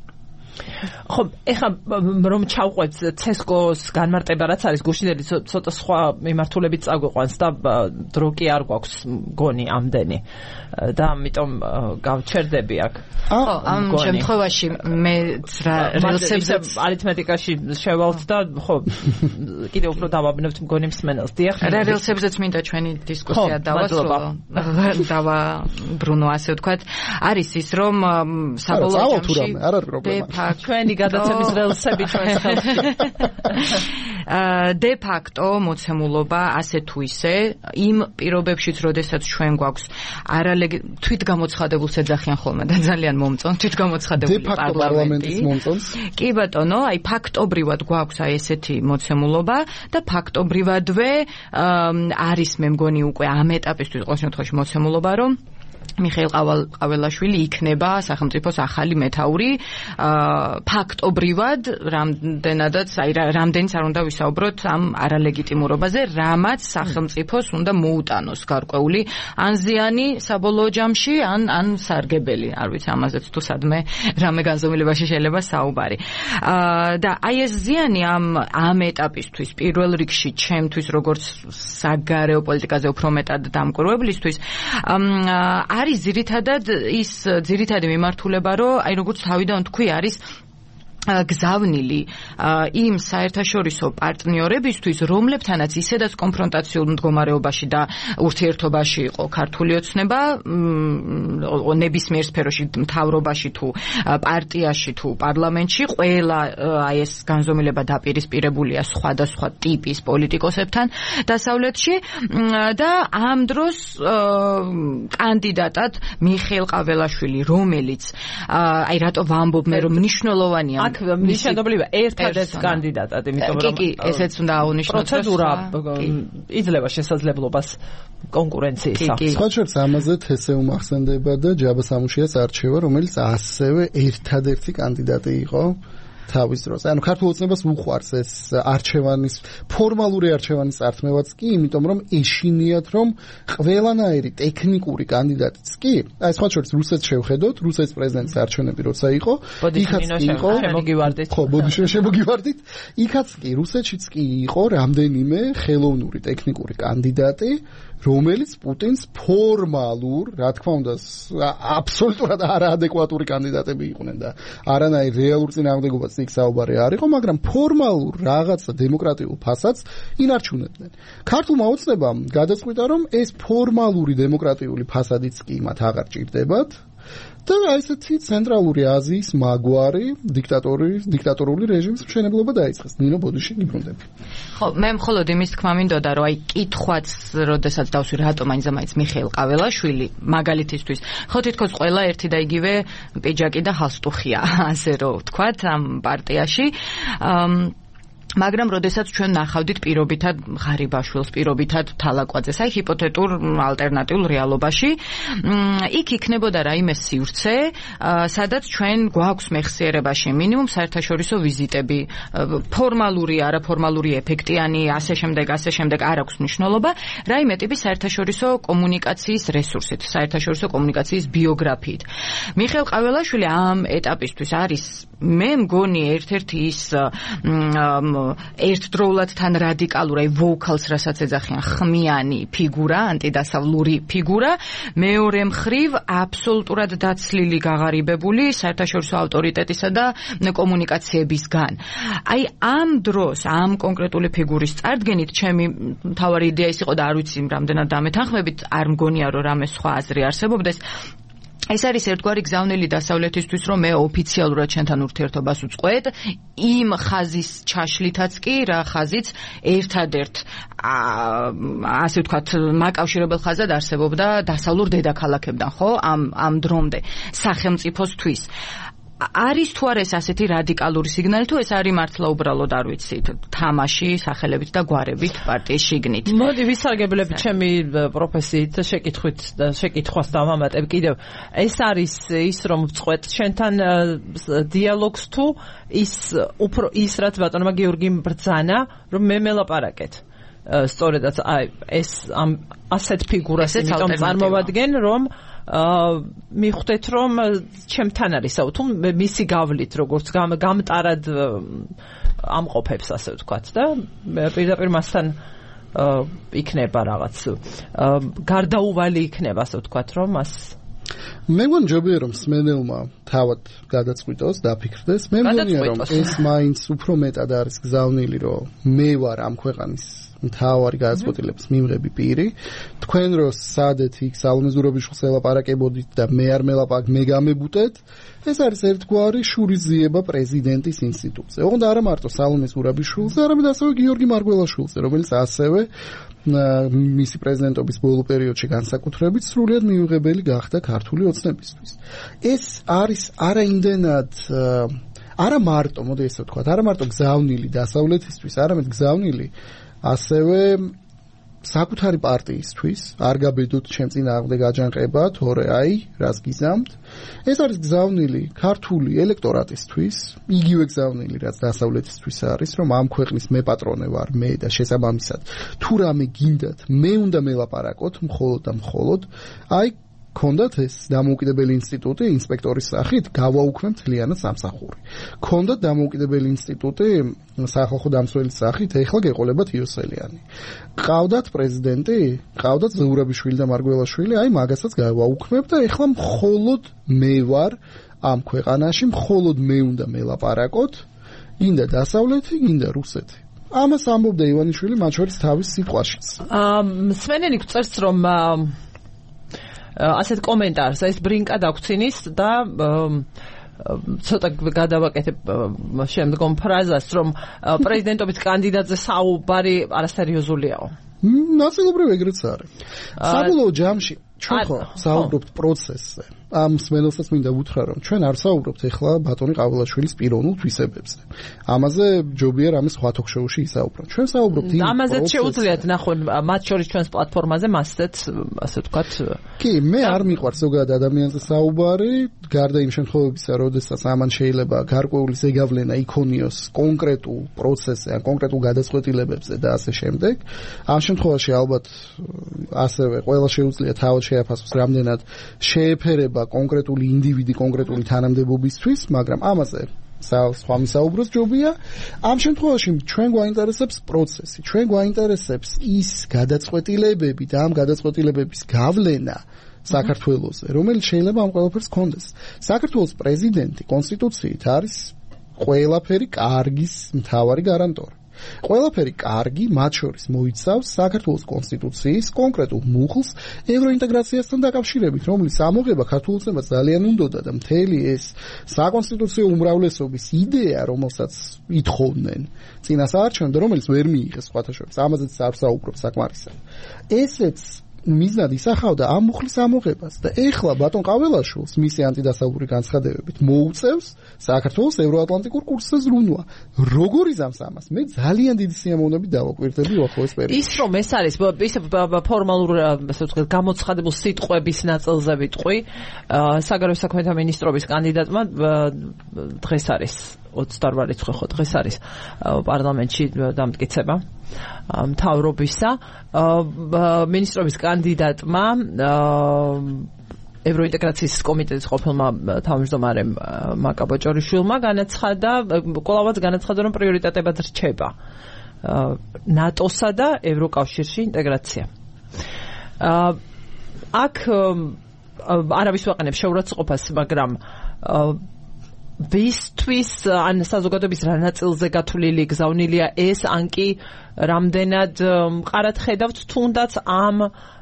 ხო, ეხლა რომ ჩავყვეთ ცესკოს განმარტება რაც არის გუშინდელი ცოტა სხვა მიმართულებით წაგვიყვანს და დრო კი არ გვაქვს გონი ამდენი და ამიტომ გავჩერდები აქ. ხო, ამ შემთხვევაში მე რელსებზე არითმეტიკაში შევალთ და ხო კიდევ უფრო დავაბნევთ მგონი მსმენელს. დიახ, რა რელსებზე მინდა ჩვენი დისკუსია დავასრულო. დავა ბრუნო ასე ვთქვათ. არის ის რომ საბოლოო ჯამში არ არის პრობლემა. ჩვენი გადაცემის რელსები ჩვენს ხელში. დე ფაქტო მოცემულობა ასე თუ ისე იმ პირობებშიც, როდესაც ჩვენ გვაქვს არალეგი თვითგამოცხადებულს ეძახიან ხოლმე და ძალიან მომწონს თვითგამოცხადებული პარლამენტი. კი ბატონო, აი ფაქტობრივად გვაქვს აი ესეთი მოცემულობა და ფაქტობრივადვე არის მე მგონი უკვე ამ ეტაპისთვის ყოველ შემთხვევაში მოცემულობა, რომ მიხეილ ყაველაშვილი იქნება სახელმწიფოს ახალი მეთაური. ფაქტობრივად რამდენადაც აი რამდენიც არ უნდა ვისაუბროთ ამ არალეგიტიმურობაზე, რამაც სახელმწიფოს უნდა მოუტანოს გარკვეული ან ზიანი საბოლოო ჯამში, ან ან სარგებელი. არ ვიცი ამაზეც თუ სადმე რამე განზომილებაში შეიძლება საუბარი. და აი ეს ზიანი ამ ამ ეტაპისთვის პირველ რიგში ჩემთვის როგორც საგარეო პოლიტიკაზე უფრო მეტად დამკვირვებლისთვის არის ძირითადად ის ძირითადი მიმართულება, რომ აი როგორც თავიდან თქვი, არის გზავნილი იმ საერთაშორისო პარტნიორებისთვის, რომლებთანაც ისედაც კონფრონტაციულ მდგომარეობაში და ურთიერთობაში იყო ქართული ოცნება, ნებისმიერ სფეროში, მთავრობაში თუ პარტიაში თუ პარლამენტში, ყველა აი ეს განზომილება დაპირისპირებულია სხვადასხვა ტიპის პოლიტიკოსებთან დასავლეთში და ამ დროს კანდიდატად მიხეილ ყაველაშვილი, რომელიც აი რატო ვამბობ მე რომ მნიშვნელოვანია აქ ნიშნულია ერთადერთი კანდიდატად, იმიტომ რომ კი, ესეც უნდა აუნიშნოს პროცედურა იძლევა შესაძლებლობას კონკურენციისა. სხვა შორის ამაზე თესე უმახსენდება და ჯაბა სამუშიას არჩევა, რომელიც ასევე ერთადერთი კანდიდატი იყო თავის დროზე. ანუ ქართულ ოცნებას უყვარს ეს არჩევანის ფორმალური არჩევანის წართმევაც კი, იმიტომ რომ ეშინიათ რომ ყველანაირი ტექნიკური კანდიდატიც კი, აი სხვა შორის რუსეთს შევხედოთ, რუსეთის პრეზიდენტის არჩევნები როცა იყო, იქაც იყო შემოგივარდით. ხო, ბოდიშო შემოგივარდით. იქაც კი რუსეთშიც კი იყო რამდენიმე ხელოვნური ტექნიკური კანდიდატი, რომელიც პუტინს ფორმალურ, რა თქმა უნდა, აბსოლუტურად არაადეკვატური კანდიდატები იყვნენ და არანაირ რეალურ წინააღმდეგობაც იქ საუბარი არ იყო, მაგრამ ფორმალურ რაღაცა დემოკრატიულ ფასადს ინარჩუნებდნენ. ქართულმა ოცნებამ გადაწყვიტა, რომ ეს ფორმალური დემოკრატიული ფასადიც კი მათ აღარ ჭირდებათ. და ესეთი ცენტრალური აზიის მაგვარი დიქტატორი დიქტატორული რეჟიმის მშენებლობა დაიწყეს. ნინო ბოდიში გიბრუნდები. ხო, მე მხოლოდ იმის თქმა მინდოდა, რომ აი კითხვაც, როდესაც დავსვი, რატომ აინცა მაინც მიხეილ ყაველაშვილი, მაგალითისთვის, ხო თითქოს ყველა ერთი და იგივე პიჯაკი და ჰალსტუხია, ასე რომ ვთქვათ, ამ პარტიაში. მაგრამ როდესაც ჩვენ ნახავდით პირობითად ღარიბაშვილს, პირობითად თალაკვაძეს, აი ჰიპოთეტურ ალტერნატიულ რეალობაში, იქ იქნებოდა რაიმე სივრცე, სადაც ჩვენ გვაქვს მეხსიერებაში მინიმუმ საერთაშორისო ვიზიტები, ფორმალური, არაფორმალური ეფექტიანი, ასე შემდეგ, ასე შემდეგ არ აქვს მნიშვნელობა, რაიმე ტიპის საერთაშორისო კომუნიკაციის რესურსით, საერთაშორისო კომუნიკაციის ბიოგრაფიით. მიხეილ ყაველაშვილი ამ ეტაპისთვის არის მე მგონი ერთ-ერთი ის ერთდროულად თან რადიკალური ვოქალს რასაც ეძახიან ხმიანი ფიგურა, ანტიდასავლური ფიგურა, მეორე მხრივ აბსოლუტურად დაცლილი გაღარიბებული საერთაშორისო ავტორიტეტისა და კომუნიკაციებისგან. აი ამ დროს, ამ კონკრეტული ფიგურის წარდგენით ჩემი მთავარი იდეა ის იყო და არ ვიცი რამდენად დამეთანხმებით, არ მგონია რომ რამე სხვა აზრი არსებობდეს. ეს არის ერთგვარი გზავნილი დასავლეთისთვის, რომ მე ოფიციალურად ჩვენთან ურთიერთობას უწყყვეთ, იმ ხაზის ჩაშლითაც კი, რა ხაზიც ერთადერთ ასე ვთქვათ, მაკავშირებელ ხაზად არსებობდა დასავლურ დედაქალაქებთან, ხო? ამ ამ დრომდე სახელმწიფოსთვის. არის თუ არა ეს ასეთი რადიკალური სიგნალი, თუ ეს არის მართლა უბრალოდ არ ვიცით, თამაში სახელებით და გვარებით პარტიის შიგნით. მოდი ვისარგებლებ ჩემი პროფესიით შეკითხვით და შეკითხვას დავამატებ კიდევ. ეს არის ის რომ ვწყვეტ შენთან დიალოგს თუ ის უფრო ის რაც ბატონმა გიორგიმ ბრძანა, რომ მე მელაპარაკეთ. სწორედაც აი ეს ამ ასეთ ფიგურას იმიტომ წარმოვადგენ, რომ მიხვდეთ რომ ჩემთან არის აუ თუ მისი გავლით როგორც გამტარად ამყოფებს ასე ვთქვათ და პირდაპირ მასთან იქნება რაღაც გარდაუვალი იქნება ასე ვთქვათ რომ მას მე მგონი ჯობია რომ სმენელმა თავად გადაწყვიტოს დაფიქრდეს მე მგონია რომ ეს მაინც უფრო მეტად არის გზავნილი რომ მე ვარ ამ ქვეყანის მთავარი გადაწყვეტილების მიმღები პირი თქვენ რო სადეთ იქ სალომე ზურაბიშვილს ელაპარაკებოდით და მე არ მელაპარაკ მე გამებუტეთ ეს არის ერთგვარი შურიზიება პრეზიდენტის ინსტიტუტზე ოღონდ არა მარტო სალომე ზურაბიშვილზე არამედ ასევე გიორგი მარგველაშვილზე რომელიც ასევე მისი პრეზიდენტობის ბოლო პერიოდში განსაკუთრებით სრულიად მიუღებელი გახდა ქართული ოცნებისთვის ეს არის არაიმდენად არა მარტო მოდი ესე ვთქვათ არა მარტო გზავნილი დასავლეთისთვის არამედ გზავნილი ასევე საკუთარი პარტიისთვის არ გაბედოთ ჩემ წინააღმდეგ აჯანყება თორე აი რას გიზამთ ეს არის გზავნილი ქართული ელექტორატისთვის იგივე გზავნილი რაც დასავლეთისთვის არის რომ ამ ქვეყნის მე პატრონე ვარ მე და შესაბამისად თუ რამე გინდათ მე უნდა მელაპარაკოთ მხოლოდ და მხოლოდ აი ქონდათ ეს დამოუკიდებელი ინსტიტუტი ინსპექტორის სახით გავაუქმე მთლიანად სამსახური. ქონდათ დამოუკიდებელი ინსტიტუტი სახალხო დამცველის სახით ეხლა გეყოლებათ იოსელიანი. ყავდათ პრეზიდენტი, ყავდათ ზურაბიშვილი და მარგველაშვილი, აი მაგასაც გავაუქმებ და ეხლა მხოლოდ მე ვარ ამ ქვეყანაში, მხოლოდ მე უნდა მელაპარაკოთ, გინდა დასავლეთი, გინდა რუსეთი. ამას ამბობდა ივანიშვილი მათ შორის თავის სიტყვაშიც. აა სვენელი გწერს რომ ასეთ კომენტარს ეს ბრინკა დაგვრცინის და ცოტა გადავაკეთებ შემდგომ ფრაზას რომ პრეზიდენტობის კანდიდატზე საუბარი არასერიოზულიაო. ნაწილობრივ ეგრეც არის. საბოლოო ჯამში ჩვენ ხო საუბრობთ პროცესზე. ამ მსმენელსაც მინდა უთხრა, რომ ჩვენ არ საუბრობთ ეხლა ბატონი ყაველაშვილის პიროვნულ თვისებებზე. ამაზე ჯობია რამე სხვა თოქ-შოუში ისაუბროთ. ჩვენ საუბრობთ იმ ამაზეც შეუძლიათ ნახონ მათ შორის ჩვენს პლატფორმაზე მასეც, ასე ვთქვათ. კი, მე არ მიყვარს ზოგადად ადამიანზე საუბარი, გარდა იმ შემთხვევებისა, როდესაც ამან შეიძლება გარკვეული ზეგავლენა იქონიოს კონკრეტულ პროცესზე, ან კონკრეტულ გადაწყვეტილებებზე და ასე შემდეგ. ამ შემთხვევაში ალბათ ასევე ყველა შეუძლია თავად შეაფასოს, რამდენად შეეფერება კონკრეტული ინდივიდი კონკრეტული თანამდებობისთვის, მაგრამ ამაზე სხვა მისაუბროს ჯობია. ამ შემთხვევაში ჩვენ გვაინტერესებს პროცესი, ჩვენ გვაინტერესებს ის გადაწყვეტილებები და ამ გადაწყვეტილებების გავლენა საქართველოსზე, რომელიც შეიძლება ამ ყველაფერს ჰქონდეს. საქართველოს პრეზიდენტი კონსტიტუციით არის ყველაფერი კარგის მთავარი გარანტორი. ყველაფერი კარგი, მათ შორის მოიცავს საქართველოს კონსტიტუციის კონკრეტულ მუხლს ევროინტეგრაციასთან დაკავშირებით, რომლის ამოღება ქართულ ოცნებას ძალიან უნდოდა და მთელი ეს საკონსტიტუციო უმრავლესობის იდეა, რომელსაც ითხოვდნენ წინასაარჩევნო, რომელიც ვერ მიიღეს სხვათა შორის, ამაზეც არ საუბრობ საკმარისად. ესეც მიზნად ისახავდა ამ მუხლის ამოღებას და ეხლა ბატონ ყაველაშვილს მისი ანტიდასავლური განცხადებებით მოუწევს საქართველოს ევროატლანტიკურ კურსზე ზრუნვა. როგორ იზამს ამას? მე ძალიან დიდი სიამოვნებით დავაკვირდები უახლოეს პერიოდში. ის რომ ეს არის ისე ფორმალურ, ასე ვთქვათ, გამოცხადებულ სიტყვების ნაწილზე ვიტყვი, საგარეო საქმეთა მინისტრობის კანდიდატმა დღეს არის ოცდაორი რიცხვი ხო დღეს არის პარლამენტში დამტკიცება მთავრობისა. მინისტრობის კანდიდატმა ევროინტეგრაციის კომიტეტის ყოფილმა თავმჯდომარემ მაკა ბოჭორიშვილმა განაცხადა, კვლავაც განაცხადა, რომ პრიორიტეტებად რჩება ნატოსა და ევროკავშირში ინტეგრაცია. აქ არავის ვაყენებს შეურაცხყოფას, მაგრამ ვისთვის ან საზოგადოების რა ნაწილზე გათვლილი გზავნილია ეს, ან კი რამდენად მყარად ხედავთ თუნდაც ამ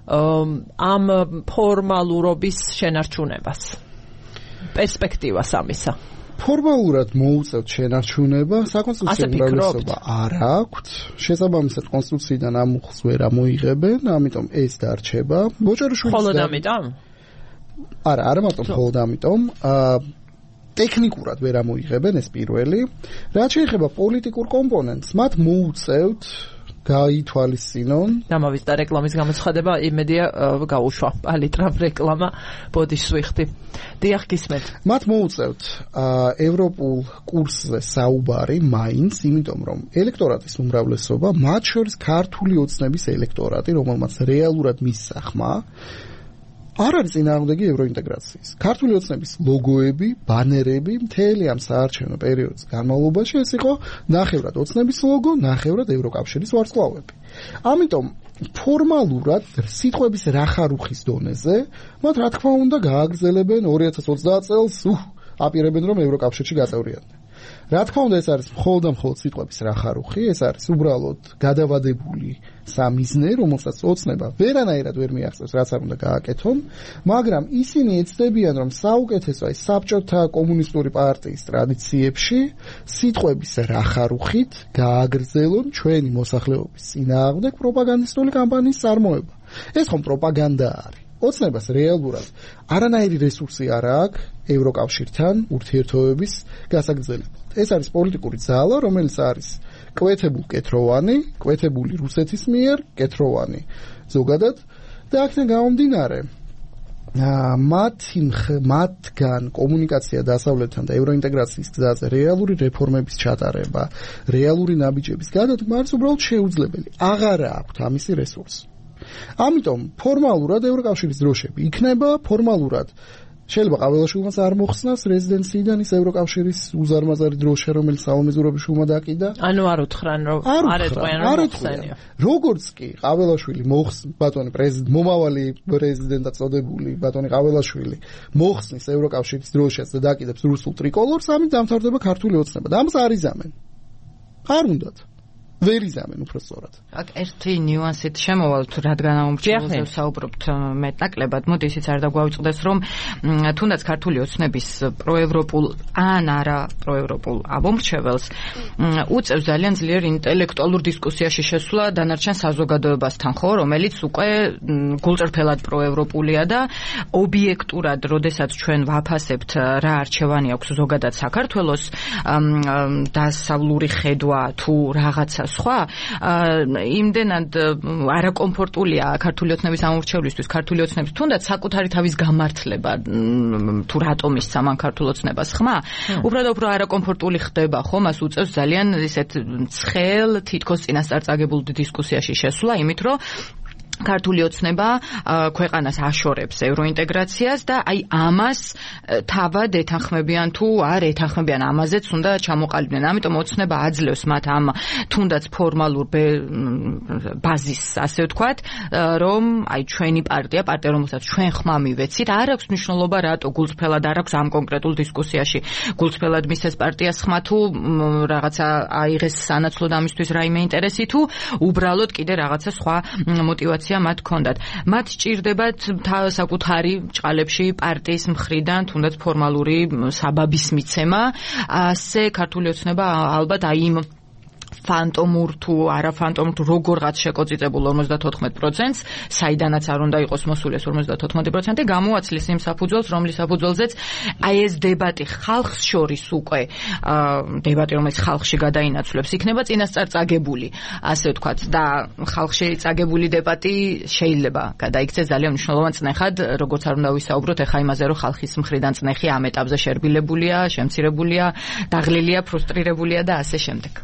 ამ ფორმალურობის შენარჩუნებას, პერსპექტივას ამისა? ფორმალურად მოუწევთ შენარჩუნება, საკონსტიტუციო უმრავლესობა არ აქვთ, შესაბამისად კონსტიტუციიდან ამ მუხლს ვერ ამოიღებენ, ამიტომ ეს დარჩება. ბოჭორიშვილის მხოლოდ ამიტომ? არა, არა მარტო მხოლოდ ამიტომ, ტექნიკურად ვერ ამოიღებენ, ეს პირველი. რაც შეეხება პოლიტიკურ კომპონენტს, მათ მოუწევთ გაითვალისწინონ. დამავიწყდა რეკლამის გამოცხადება, იმედია გაუშვა პალიტრამ რეკლამა ბოდიშ სვიხტი. დიახ, გისმენთ. მათ მოუწევთ ევროპულ კურსზე საუბარი მაინც, იმიტომ რომ ელექტორატის უმრავლესობა, მათ შორის ქართული ოცნების ელექტორატი, რომელმაც რეალურად მისცა ხმა, არ არის წინააღმდეგი ევროინტეგრაციის. ქართული ოცნების ლოგოები, ბანერები მთელი ამ საარჩევნო პერიოდის განმავლობაში ეს იყო ნახევრად ოცნების ლოგო, ნახევრად ევროკავშირის ვარსკვლავები. ამიტომ ფორმალურად სიტყვების რახარუხის დონეზე მათ რა თქმა უნდა გააგრძელებენ ორი ათას ოცდაათ წელს, უჰ, აპირებენ რომ ევროკავშირში გაწევრიანდნენ. რა თქმა უნდა ეს არის მხოლოდ და მხოლოდ სიტყვების რახარუხი, ეს არის უბრალოდ გადავადებული სამიზნე, რომელსაც ოცნება ვერანაირად ვერ მიაღწევს, რაც არ უნდა გააკეთონ, მაგრამ ისინი ეცდებიან, რომ საუკეთესო აი საბჭოთა კომუნისტური პარტიის ტრადიციებში სიტყვების რახარუხით გააგრძელონ ჩვენი მოსახლეობის წინააღმდეგ პროპაგანდისტული კამპანიის წარმოება. ეს ხომ პროპაგანდა არის. ოცნებას რეალურად არანაირი რესურსი არ აქვს ევროკავშირთან ურთიერთობების გასაგრძელებლად. ეს არის პოლიტიკური ძალა, რომელიც არის კვეთებულ კეთროვანი, კვეთებული რუსეთის მიერ, კეთროვანი ზოგადად და აქედან გამომდინარე მათი მათგან კომუნიკაცია დასავლეთთან და ევროინტეგრაციის გზაზე რეალური რეფორმების ჩატარება, რეალური ნაბიჯების გადადგმა არის უბრალოდ შეუძლებელი. აღარა აქვთ ამისი რესურსი. ამიტომ ფორმალურად ევროკავშირის დროშები იქნება, ფორმალურად შეიძლება ყაველაშვილმაც არ მოხსნას რეზიდენციიდან ის ევროკავშირის უზარმაზარი დროშა, რომელიც სალომე ზურაბიშვილმა დაკიდა. ანუ არ უთხრან რომ არ ეტყვიან რომ მოხსენია. როგორც კი ყაველაშვილი მოხსნ ბატონი პრეზიდენტ მომავალი პრეზიდენტად წოდებული ბატონი ყაველაშვილი მოხსნის ევროკავშირის დროშას და დაკიდებს რუსულ ტრიკოლორს, ამით დამთავრდება ქართული ოცნება და ამას არ იზამენ. არ უნდათ. ვერ იზამენ უბრალოდ. აქ ერთი ნიუანსით შემოვალ თუ რადგან ამომრჩეველზე ვსაუბრობთ მეტნაკლებად, მოდი ისიც არ დაგვაუწყდეს, რომ თუნდაც ქართული ოცნების პროევროპულ ან არა პროევროპულ ამომრჩეველს უწევს ძალიან ძლიერ ინტელექტუალურ დისკუსიაში შესვლა დანარჩენ საზოგადოებასთან, ხო, რომელიც უკვე გულწრფელად პროევროპულია და ობიექტურად, როდესაც ჩვენ ვაფასებთ რა არჩევანი აქვს ზოგადად საქართველოს დასავლური ხედვა თუ რაღაცა სხვა, იმდენად არაკომფორტულია ქართული ოცნების ამორჩევლისთვის, ქართული ოცნების თუნდაც საკუთარი თავის გამართლება თუ რატომ ისცა მან ქართულ ოცნებას ხმა, უბრალოდ უფრო არაკომფორტული ხდება, ხო, მას უწევს ძალიან ისეთ ცხელ, თითქოს წინასწარ წაგებულ დისკუსიაში შესვლა, იმით რომ ქართული ოცნება ქვეყანას აშორებს ევროინტეგრაციას და აი ამას თავად ეთანხმებიან თუ არ ეთანხმებიან, ამაზეც უნდა ჩამოყალიბდნენ. ამიტომ ოცნება აძლევს მათ ამ თუნდაც ფორმალურ ბაზისს, ასე ვთქვათ, რომ აი ჩვენი პარტია, პარტია რომელსაც ჩვენ ხმა მივეცით, არ აქვს მნიშვნელობა რატო გულწრფელად არ აქვს ამ კონკრეტულ დისკუსიაში გულწრფელად მისცეს პარტიას ხმა თუ რაღაცა აიღეს სანაცვლოდ ამისთვის რაიმე ინტერესი თუ უბრალოდ კიდე რაღაცა სხვა мотивация მათ ჰქონდათ. მათ სჭირდებათ საკუთარი ჭყალებში პარტიის მხრიდან თუნდაც ფორმალური საბაბის მიცემა, ასე ქართული ოცნება ალბათ აი იმ ფანტომურ თუ არა ფანტომურ თუ როგორღაც შეკოწიწებულ ორმოცდათოთხმეტ პროცენტს, საიდანაც არ უნდა იყოს მოსული ეს ორმოცდათოთხმეტი პროცენტი, გამოაცლის იმ საფუძველს, რომლის საფუძველზეც აი ეს დებატი ხალხს შორის უკვე დებატი, რომელიც ხალხში გადაინაცვლებს, იქნება წინასწარ წაგებული, ასე ვთქვათ, და ხალხში წაგებული დებატი შეიძლება გადაიქცეს ძალიან მნიშვნელოვან წნეხად, როგორც არ უნდა ვისაუბროთ ეხა იმაზე, რომ ხალხის მხრიდან წნეხი ამ ეტაპზე შერბილებულია, შემცირებულია, დაღლილია, ფრუსტრირებულია და ასე შემდეგ.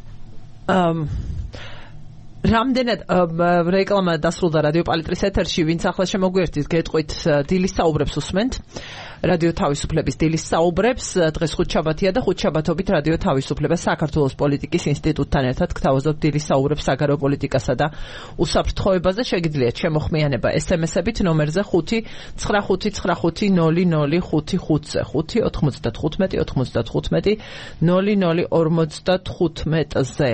რამდენად რეკლამა დასრულდა რადიო პალიტრის ეთერში, ვინც ახლა შემოგვიერთით, გეტყვით დილის საუბრებს უსმენთ. რადიო თავისუფლების დილის საუბრებს დღეს ხუთშაბათია და ხუთშაბათობით რადიო თავისუფლება საქართველოს პოლიტიკის ინსტიტუტთან ერთად გთავაზობთ დილის საუბრებს საგარეო პოლიტიკასა და უსაფრთხოებაზე. შეგიძლიათ შემოხმიანება ეს ემ ესებით ნომერზე ხუთი ცხრა ხუთი ცხრა ხუთი ნოლი ნოლი ხუთი ხუთზე ხუთი ოთხმოცდათხუთმეტი ოთხმოცდათხუთმეტი ნოლი ნოლი ორმოცდათხუთმეტზე.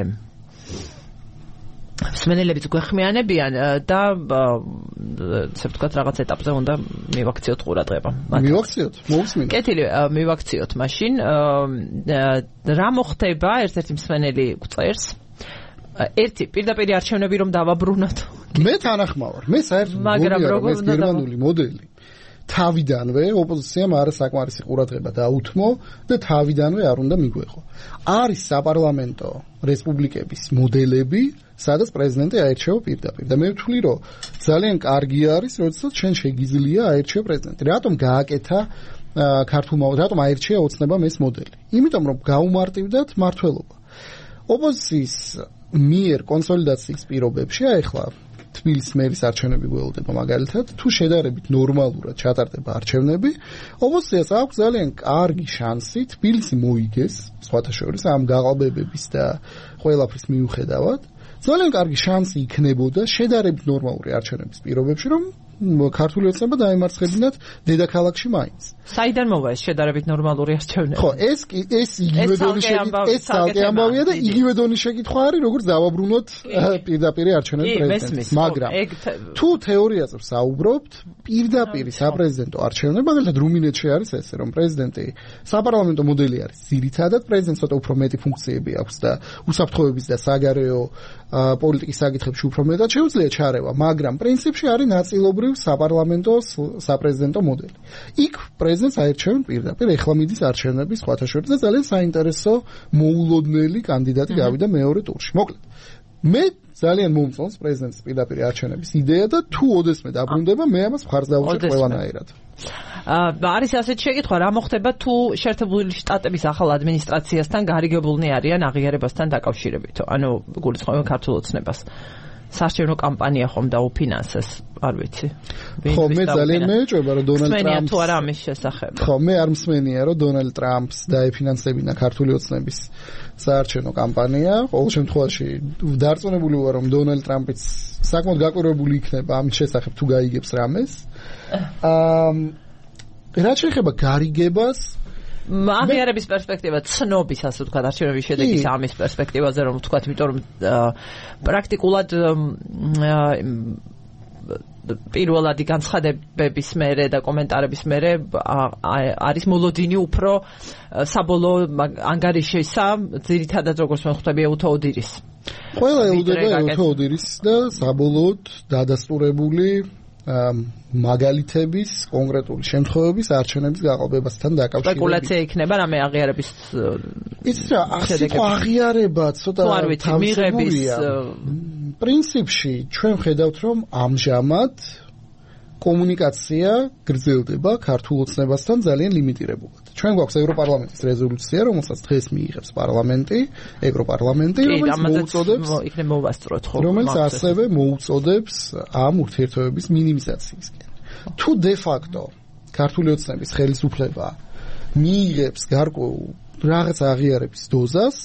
მსმენელებიც გვეხმიანებიან და ასე ვთქვათ რაღაც ეტაპზე უნდა მივაქციოთ ყურადღება. მივაქციოთ, მოусმინოთ. კეთილი, მივაქციოთ მაშინ. რა მოხდება, ერთ-ერთი მსმენელი გვწერს. ერთი პირდაპირ არჩევნები რომ დავაბრუნოთ. მე თანახმავარ. მე საერთოდ მოგიარეს გერმანული მოდელი. თავიდანვე ოპოზიციამ არასაკმარისი ყურადღება დაუთმო და თავიდანვე არ უნდა მიგვეყო. არის საპარლამენტო რესპუბლიკების მოდელები, სადაც პრეზიდენტი აირჩევა პირდაპირ და მე ვთვლი, რომ ძალიან კარგი არის, როდესაც ჩვენ შეგიძლია აირჩევა პრეზიდენტი. რატომ გააკეთა ქართულმა, რატომ აირჩია ოცნებამ ეს მოდელი? იმიტომ რომ გაუმარტივდათ მართველობა. ოპოზიციის მიერ კონსოლიდაციის პირობებში ახლა თბილისის მერის არჩევნები გველდება მაგალითად, თუ შედარებით ნორმალურად ჩატარდება არჩევნები, ოპოზიციას აქვს ძალიან კარგი შანსი თბილისი მოიგეს, სხვათა შორის ამ გაყალბებების და ყველაფრის მიუხედავად, ძალიან კარგი შანსი იქნებოდა შედარებით ნორმალური არჩევნების პირობებში, რომ ქართული ოცნება დაემარცხებინათ დედაქალაქში მაინც. საიდან მოვა ეს შედარებით ნორმალური არჩევნები? ხო, ეს ეს იგივე დონის შეკითხვა, ეს ცალკე ამბავია და იგივე დონის შეკითხვა არის, როგორც დავაბრუნოთ პირდაპირ არჩევნების პრეზიდენტს. მაგრამ თუ თეორიაზე ვსაუბრობთ, პირდაპირ საპრეზიდენტო არჩევნები, მაგალითად რუმინეთში არის ესე, რომ პრეზიდენტი საპარლამენტო მოდელი არის. ძირითადად პრეზიდენტს ცოტა უფრო მეტი ფუნქციები აქვს და უსაფრთხოების და საგარეო პოლიტიკის საკითხებში უფრო მეტად შეუძლია ჩარევა, მაგრამ პრინციპში არის ნაწილობრივ საპარლამენტო საპრეზიდენტო მოდელი. იქ პრეზიდენტს აირჩევენ პირდაპირ, ეხლა მიდის არჩევნების სხვათა შორის და ძალიან საინტერესო მოულოდნელი კანდიდატი გავიდა მეორე ტურში. მოკლედ, მე ძალიან მომწონს პრეზიდენტის პირდაპირ არჩევნების იდეა და თუ ოდესმე დაბრუნდება, მე ამას მხარს დავუჭერ ყველანაირად. არის ასეთი შეკითხვა, რა მოხდება თუ შეერთებული შტატების ახალ ადმინისტრაციასთან გარიგებულნი არიან აღიარებასთან დაკავშირებით? ანუ გულისხმობენ ქართულ ოცნებას. საარჩევნო კამპანია ხომ დაუფინანსეს, არ ვიცი. ხო, მე ძალიან მეეჭვება, რომ დონალდ ტრამპს თუ არა ამის შესახებ. ხო, მე არ მსმენია, რომ დონალდ ტრამპს დაეფინანსებინა ქართული ოცნების საარჩევნო კამპანია. ყოველ შემთხვევაში დარწმუნებული ვარ, რომ დონალდ ტრამპიც საკმაოდ გაკვირვებული იქნება ამის შესახებ თუ გაიგებს რამეს. აა რაც შეეხება გარიგებას, აღიარების პერსპექტივა, ცნობის, ასე ვთქვათ, არჩევნების შედეგის ამის პერსპექტივაზე რომ ვთქვათ, იმიტომ რომ პრაქტიკულად პირველადი განცხადებების მერე და კომენტარების მერე არის მოლოდინი უფრო საბოლოო ანგარიშისა, ძირითადად როგორც მე ხვდები ეუთო ოდირის. ყველა ელოდება ეუთო ოდირის და საბოლოოდ დადასტურებული მაგალითების კონკრეტული შემთხვევების არჩევნების გაყალბებასთან დაკავშირებით. სპეკულაცია იქნება რამე აღიარების იცით რა, ახლა აღიარება ცოტა მიღების პრინციპში ჩვენ ხედავთ რომ ამჟამად კომუნიკაცია გრძელდება ქართულ ოცნებასთან ძალიან ლიმიტირებულად. ჩვენ გვაქვს ევროპარლამენტის რეზოლუცია, რომელსაც დღეს მიიღებს პარლამენტი, ევროპარლამენტი, რომელიც მოუწოდებს იქნება მოვასწროთ ხო? რომელიც ასევე მოუწოდებს ამ ურთიერთობების მინიმიზაციისკენ. თუ de facto ქართული ოცნების ხელისუფლება მიიღებს გარკვეულ რაღაც აღიარების დოზას,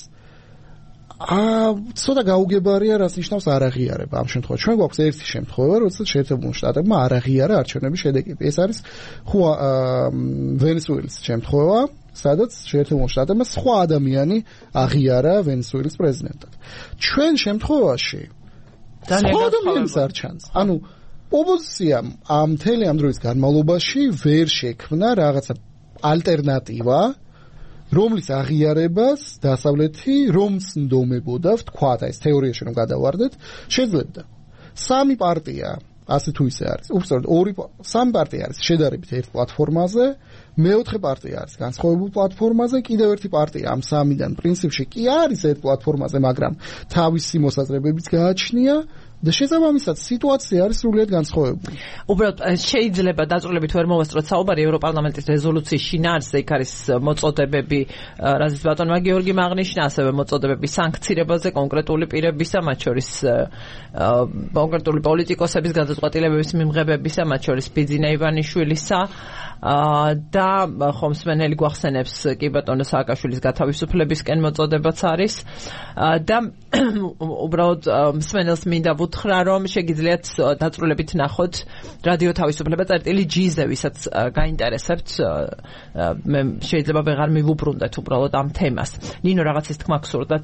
აა ცოტა გაუგებარია, რაც ნიშნავს არ აღიარება ამ შემთხვევაში. ჩვენ გვაქვს ერთი შემთხვევა, როდესაც შეერთებულ შტატებმა არ აღიარა არჩევნების შედეგები. ეს არის ხუა ვენესუელის შემთხვევა, სადაც შეერთებულ შტატებმა სხვა ადამიანი აღიარა ვენესუელის პრეზიდენტად. ჩვენ შემთხვევაში სხვა ადამიანს არ ჩანს. ანუ ოპოზიციამ ამ მთელი ამ დროის განმავლობაში ვერ შექმნა რაღაცა ალტერნატივა, რომლის აღიარებას დასავლეთი რომს ნდომებოდა, ვთქვათ, ეს თეორიაში რომ გადავარდეთ, შეძლებდა. სამი პარტია, ასე თუ ისე არის, უბრალოდ ორი სამი პარტია არის შედარებით ერთ პლატფორმაზე, მეოთხე პარტია არის განსხვავებულ პლატფორმაზე, კიდევ ერთი პარტია ამ სამიდან პრინციპში კი არის ერთ პლატფორმაზე, მაგრამ თავისი მოსაზრებებიც გააჩნია და შესაბამისად სიტუაცია არის სრულიად განსხვავებული. უბრალოდ შეიძლება დაწვრილებით ვერ მოვასწროთ საუბარი ევროპარლამენტის რეზოლუციის შინაარსზე, იქ არის მოწოდებები, რაზეც ბატონმა გიორგიმ აღნიშნა, ასევე მოწოდებები სანქცირებაზე კონკრეტული პირებისა, მათ შორის კონკრეტული პოლიტიკოსების გადაწყვეტილებების მიმღებებისა, მათ შორის ბიძინა ივანიშვილისა და ხომსმენელი გვახსენებს კი ბატონო სააკაშვილის გათავისუფლებისკენ მოწოდებაც არის და უბრალოდ მსმენელს მინდა ვუთხრა რომ შეგიძლიათ დაწვრილებით ნახოთ რადიო თავისუფლება წერტილი ჯი-ზე, ვისაც გაინტერესებთ, მე შეიძლება ვეღარ მივუბრუნდეთ უბრალოდ ამ თემას. ნინო რაღაცის თქმა გსურდათ?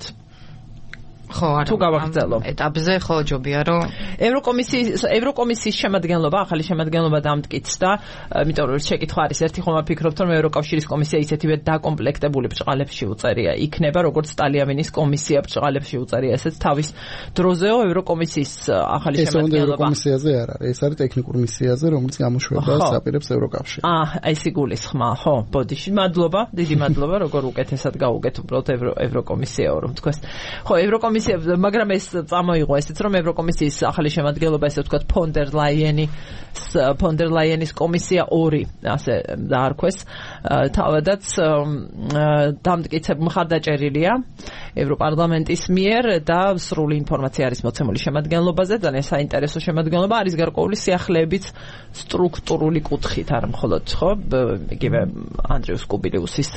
ხო, არა. თუ გავაგრძელო. ეტაპზე ხო ჯობია რომ ევროკომისიის ევროკომისიის შემადგენლობა, ახალი შემადგენლობა დამტკიცდა, იმიტომ რომ შეკითხვა არის ერთი ხომ ვფიქრობთ რომ ევროკავშირის კომისია ისეთივე დაკომპლექტებული ბჭყალებში უწერია იქნება, როგორც ტალიამინის კომისია ბჭყალებში უწერია, ესეც თავის დროზეო ევროკომისიის ახალი შემადგენლობა. ეს ევროკომისიაზე არ არის, ეს არის ტექნიკურ მისიაზე, რომელიც გამოშვებას აპირებს ევროკავშირი. აა, ეს იგულისხმა, ხო, ბოდიში, მადლობა, დიდი მადლობა, როგორ უკეთესად გაუგეთ უბრალოდ ევროკომისიაო რომ თქვას. ხო, ევროკომისია მაგრამ ეს წამოიღო ესეც რომ ევროკომისიის ახალი შემადგენლობა ესე ვთქვათ ფონდერ ლაიენი ფონდერ ლაიენის კომისია ორი ასე დაარქვეს თავადაც დამტკიცებ მხარდაჭერილია ევროპარლამენტის მიერ და სრული ინფორმაცია არის მოცემული შემადგენლობაზე, ძალიან საინტერესო შემადგენლობა, არის გარკვეული სიახლეებიც სტრუქტურული კუთხით, არ მხოლოდ ხო იგივე ანდრიუს კუბილიუსის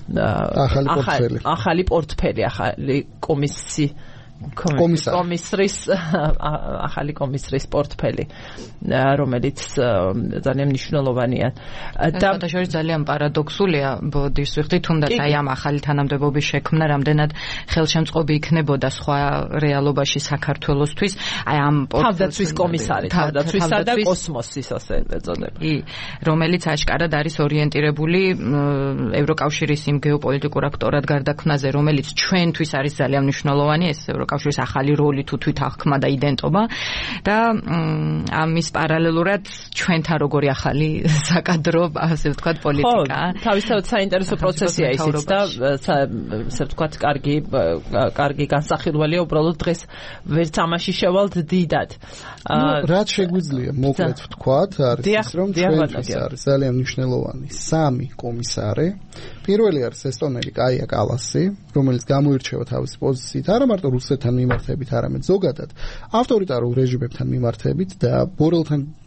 ახალი პორტფელი ახალი კომისი კომისრის ახალი კომისრის პორტფელი რომელიც ძალიან მნიშვნელოვანია და შორის ძალიან პარადოქსულია ბოდის ვიხდით თუნდაც აი ამ ახალი თანამდებობის შექმნა რამდენად ხელშემწყობი იქნებოდა სხვა რეალობაში საქართველოსთვის აი ამ თავდაცვის კომისარი თავდაცვისა და კოსმოსის ასე ეწოდება რომელიც აშკარად არის ორიენტირებული ევროკავშირის იმ გეოპოლიტიკურ აქტორად გარდაქმნაზე რომელიც ჩვენთვის არის ძალიან მნიშვნელოვანი ეს კავშირის ახალი როლი თუ თვით აღქმა და იდენტობა და ამის პარალელურად ჩვენთან როგორი ახალი საკადრო ასე ვთქვათ პოლიტიკა. ხო, თავისთავად საინტერესო პროცესია ისიც და ასე ვთქვათ კარგი კარგი განსახილველია უბრალოდ დღეს ვერც ამაში შევალთ დიდად. რაც შეგვიძლია მოკლედ ვთქვათ არის ის რომ ჩვენთვის არის ძალიან მნიშვნელოვანი სამი კომისარი. პირველი არის ესტონელი კაია კალასი, რომელიც გამოირჩევა თავისი პოზიციით არა მარტო რუსეთთან მიმართებით, არამედ ზოგადად ავტორიტარულ რეჟიმებთან მიმართებით და ბორელთან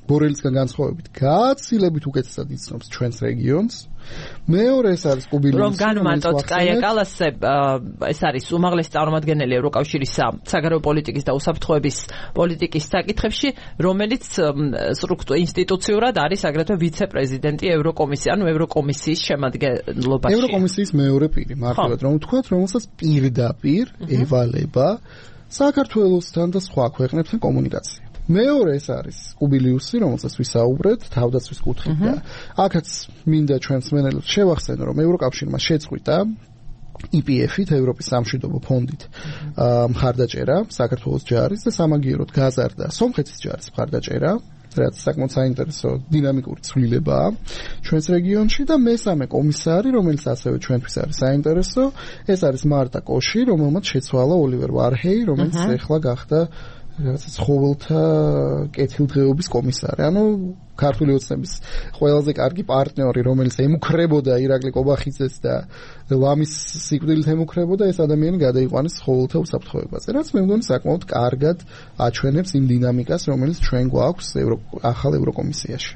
ბორელისგან განსხვავებით გაცილებით უკეთესად იცნობს ჩვენს რეგიონს. მეორე ეს არის კუბილიუსი, რომ განმარტოთ კაია კალასზე, ეს არის უმაღლესი წარმომადგენელი ევროკავშირის საგარეო პოლიტიკის და უსაფრთხოების პოლიტიკის საკითხებში, რომელიც სტრუქტურა ინსტიტუციურად არის აგრეთვე ვიცე-პრეზიდენტი ევროკომისიის, ანუ ევროკომისიის შემადგენლობაში. ევროკომისიის მეორე პირი, მართლაც რომ ვთქვათ, რომელსაც პირდაპირ ევალება საქართველოსთან და სხვა ქვეყნებთან კომუნიკაცია. მეორე ეს არის კუბილიუსი, რომელსაც ვისაუბრეთ თავდაცვის კუთხით და აქაც მინდა ჩვენს მენელებს შევახსენო, რომ ევროკავშირმა შეწყვიტა ი პი ეფ-ით, ევროპის სამშვიდობო ფონდით მხარდაჭერა საქართველოს ჯარის და სამაგიეროდ გაზარდა სომხეთის ჯარის მხარდაჭერა, რაც საკმაოდ საინტერესო დინამიკური ცვლილებაა ჩვენს რეგიონში და მესამე კომისარი, რომელიც ასევე ჩვენთვის არის საინტერესო, ეს არის მარტა კოში, რომელმაც შეცვალა ოლივერ ვარჰეი, რომელიც ახლა გახდა რაღაცა ცხოველთა კეთილდღეობის კომისარი. ანუ ქართული ოცნების ყველაზე კარგი პარტნიორი, რომელიც ემუქრებოდა ირაკლი კობახიძეს და ლამის სიკვდილით ემუქრებოდა, ეს ადამიანი გადაიყვანეს ცხოველთა უსაფრთხოებაზე. რაც მე მგონი საკმაოდ კარგად აჩვენებს იმ დინამიკას, რომელიც ჩვენ გვაქვს ახალ ევროკომისიაში.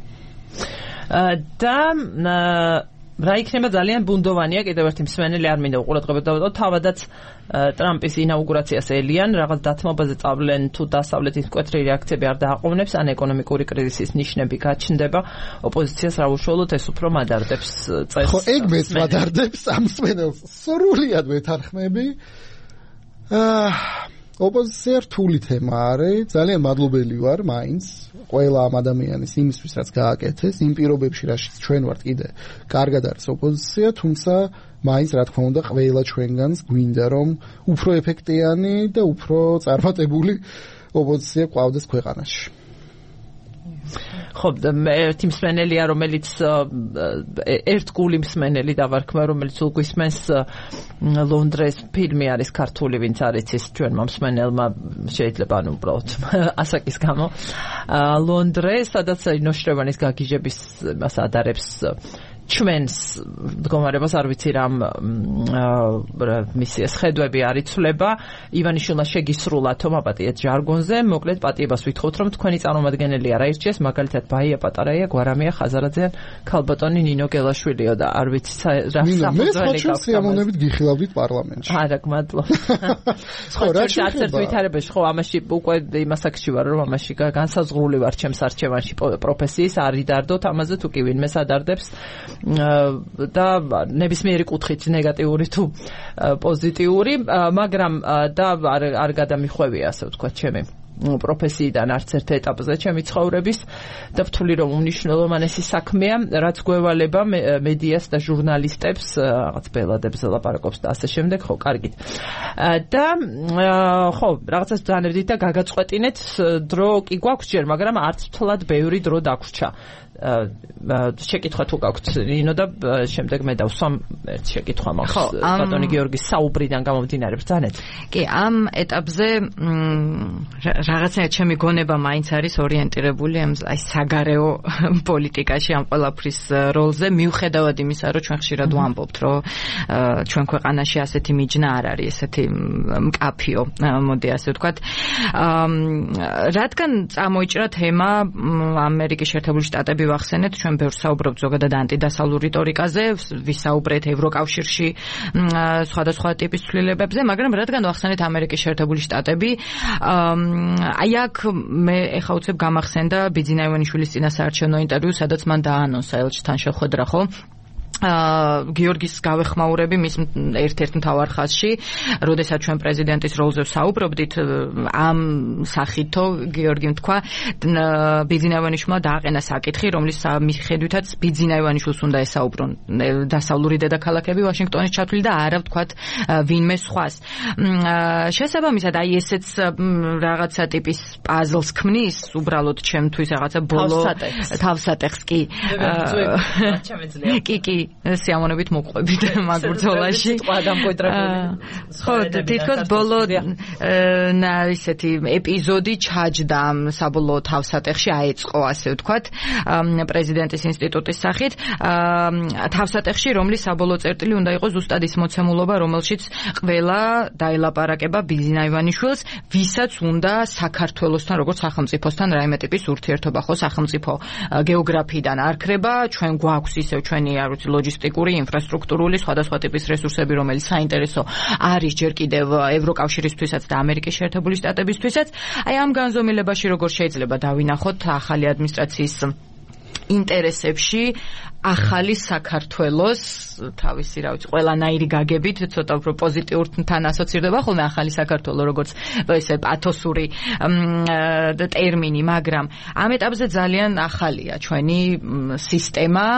და რა იქნება ძალიან ბუნდოვანია, კიდევ ერთი მსმენელი არ მინდა უყურადღებად დავადო, თავადაც ტრამპის ინაუგურაციას ელიან, რაღაც დათმობაზე წავლენ თუ დასავლეთის მკვეთრი რეაქციები არ დააყოვნებს, ან ეკონომიკური კრიზისის ნიშნები გაჩნდება, ოპოზიციას რა უშუალოდ ეს უფრო მადარდებს წესს. ხო, ეგ მეც მადარდებს ამ მსმენელს. სრულიად ვეთანხმები. აა ოპოზიცია რთული თემა არის, ძალიან მადლობელი ვარ მაინც ყველა ამ ადამიანის იმისთვის, რაც გააკეთეს, იმ პირობებში, რაშიც ჩვენ ვართ კიდე კარგად არის ოპოზიცია, თუმცა მაინც რა თქმა უნდა ყველა ჩვენგანს გვინდა რომ უფრო ეფექტიანი და უფრო წარმატებული ოპოზიცია ყავდეს ქვეყანაში. ხო, ერთი მსმენელია, რომელიც ერთგული მსმენელი დავარქმე, რომელიც უგვისმენს ლონდრეს ფილმი არის ქართული, ვინც არის ის ჩვენმა მსმენელმა შეიძლება ანუ უბრალოდ ასაკის გამო. ლონდრე, სადაც ნოშრევანის გაგიჟების მას ადარებს ჩვენს მდგომარებას, არ ვიცი რამ მისიას ხედვები არ იცვლება. ივანიშვილმა შეგისრულა თომაპატიეთ ჟარგონზე, მოკლედ პატიებას ვითხოვთ, რომ თქვენი წარმომადგენელი არ აირჩიეს, მაგალითად ბაია პატარაია, გვარამია ხაზარაძე, ქალბატონი ნინო გელაშვილიო და არ ვიცი რა საფუძველი გაქვს. მე ამონებით გიხილავდით პარლამენტში. არა, მადლობა. ხო, რა შეერთ ვითარებაში, ხო, ამაში უკვე იმასაკში ვარ, რომ ამაში განსაზღვრული ვარ ჩემს არჩევანში პროფესიის, არ იდარდოთ ამაზე თუ კი ვინმეს ადარდებს. და ნებისმიერი კუთხით ნეგატიური თუ პოზიტიური, მაგრამ და არ არ გადამიხვევია, ასე ვთქვათ, ჩემი პროფესიიდან არც ერთ ეტაპზე ჩემი ცხოვრების და ვთვლი რომ უმნიშვნელოვანესი საქმეა, რაც გვევალება მედიას და ჟურნალისტებს, რაღაც ბელადებს ლაპარაკობს და ასე შემდეგ, ხო, კარგით. და ხო, რაღაცას ბრძანებდით და გაგაწყვეტინეთ, დრო კი გვაქვს ჯერ, მაგრამ არც თლად ბევრი დრო დაგვრჩა. შეკითხვა თუ გაქვთ ნინო და შემდეგ მე დავსვამ ერთ შეკითხვა მაქვს ბატონი გიორგის საუბრიდან გამომდინარე ბრძანეთ. კი, ამ ეტაპზე რაღაცნაირად ჩემი გონება მაინც არის ორიენტირებული ამ აი საგარეო პოლიტიკაში ამ ყველაფრის როლზე, მიუხედავად იმისა, რომ ჩვენ ხშირად ვამბობთ, რომ ჩვენ ქვეყანაში ასეთი მიჯნა არ არის, ესეთი მკაფიო, მოდი ასე ვთქვათ. რადგან წამოიჭრა თემა ამერიკის შეერთებული შტატები ვახსენეთ, ჩვენ ბევრს საუბრობთ ზოგადად ანტიდასავლურ რიტორიკაზე, ვისაუბრეთ ევროკავშირში სხვადასხვა ტიპის ცვლილებებზე, მაგრამ რადგან ვახსენეთ ამერიკის შეერთებული შტატები, აი აქ მე ეხა უცებ გამახსენდა ბიძინა ივანიშვილის წინასაარჩევნო ინტერვიუ, სადაც მან დაანონსა ელჩთან შეხვედრა, ხო? გიორგის გავეხმაურები მის ერთ-ერთ მთავარ ხაზში, როდესაც ჩვენ პრეზიდენტის როლზე ვსაუბრობდით, ამ სახითო გიორგიმ თქვა, ბიძინა ივანიშვილმა დააყენა საკითხი, რომლის მიხედვითაც ბიძინა ივანიშვილს უნდა ესაუბრონ დასავლური დედაქალაქები ვაშინგტონის ჩათვლილი და არა ვთქვათ ვინმე სხვას. შესაბამისად, აი ესეც რაღაცა ტიპის პაზლს ქმნის, უბრალოდ ჩემთვის რაღაცა ბოლო თავსატეხს კი. კი, კი. სიამოვნებით მოყვებით მაგ ბრძოლაში. ხო, თითქოს ბოლო ისეთი ეპიზოდი ჩაჯდა საბოლოო თავსატეხში აეწყო, ასე ვთქვათ, პრეზიდენტის ინსტიტუტის სახით. თავსატეხში, რომლის საბოლოო წერტილი უნდა იყოს ზუსტად ის მოცემულობა, რომელშიც ყველა დაელაპარაკება ბიზინა ივანიშვილს, ვისაც უნდა საქართველოსთან, როგორც სახელმწიფოსთან რაიმე ტიპის ურთიერთობა, ხო, სახელმწიფო გეოგრაფიიდან არქრება, ჩვენ გვაქვს ისევ ჩვენი, არ ვიცი, ლოჯისტიკური, ინფრასტრუქტურული, სხვადასხვა ტიპის რესურსები, რომელიც საინტერესო არის ჯერ კიდევ ევროკავშირისთვისაც და ამერიკის შეერთებული შტატებისთვისაც. აი ამ განზომილებაში როგორ შეიძლება დავინახოთ ახალი ადმინისტრაციის ინტერესებში ახალი საქართველოს თავისი, რა ვიცი, ყველანაირი გაგებით, ცოტა უფრო პოზიტიურთან ასოცირდება ხოლმე ახალი საქართველო, როგორც ესე პათოსური ტერმინი, მაგრამ ამ ეტაპზე ძალიან ახალია ჩვენი სისტემა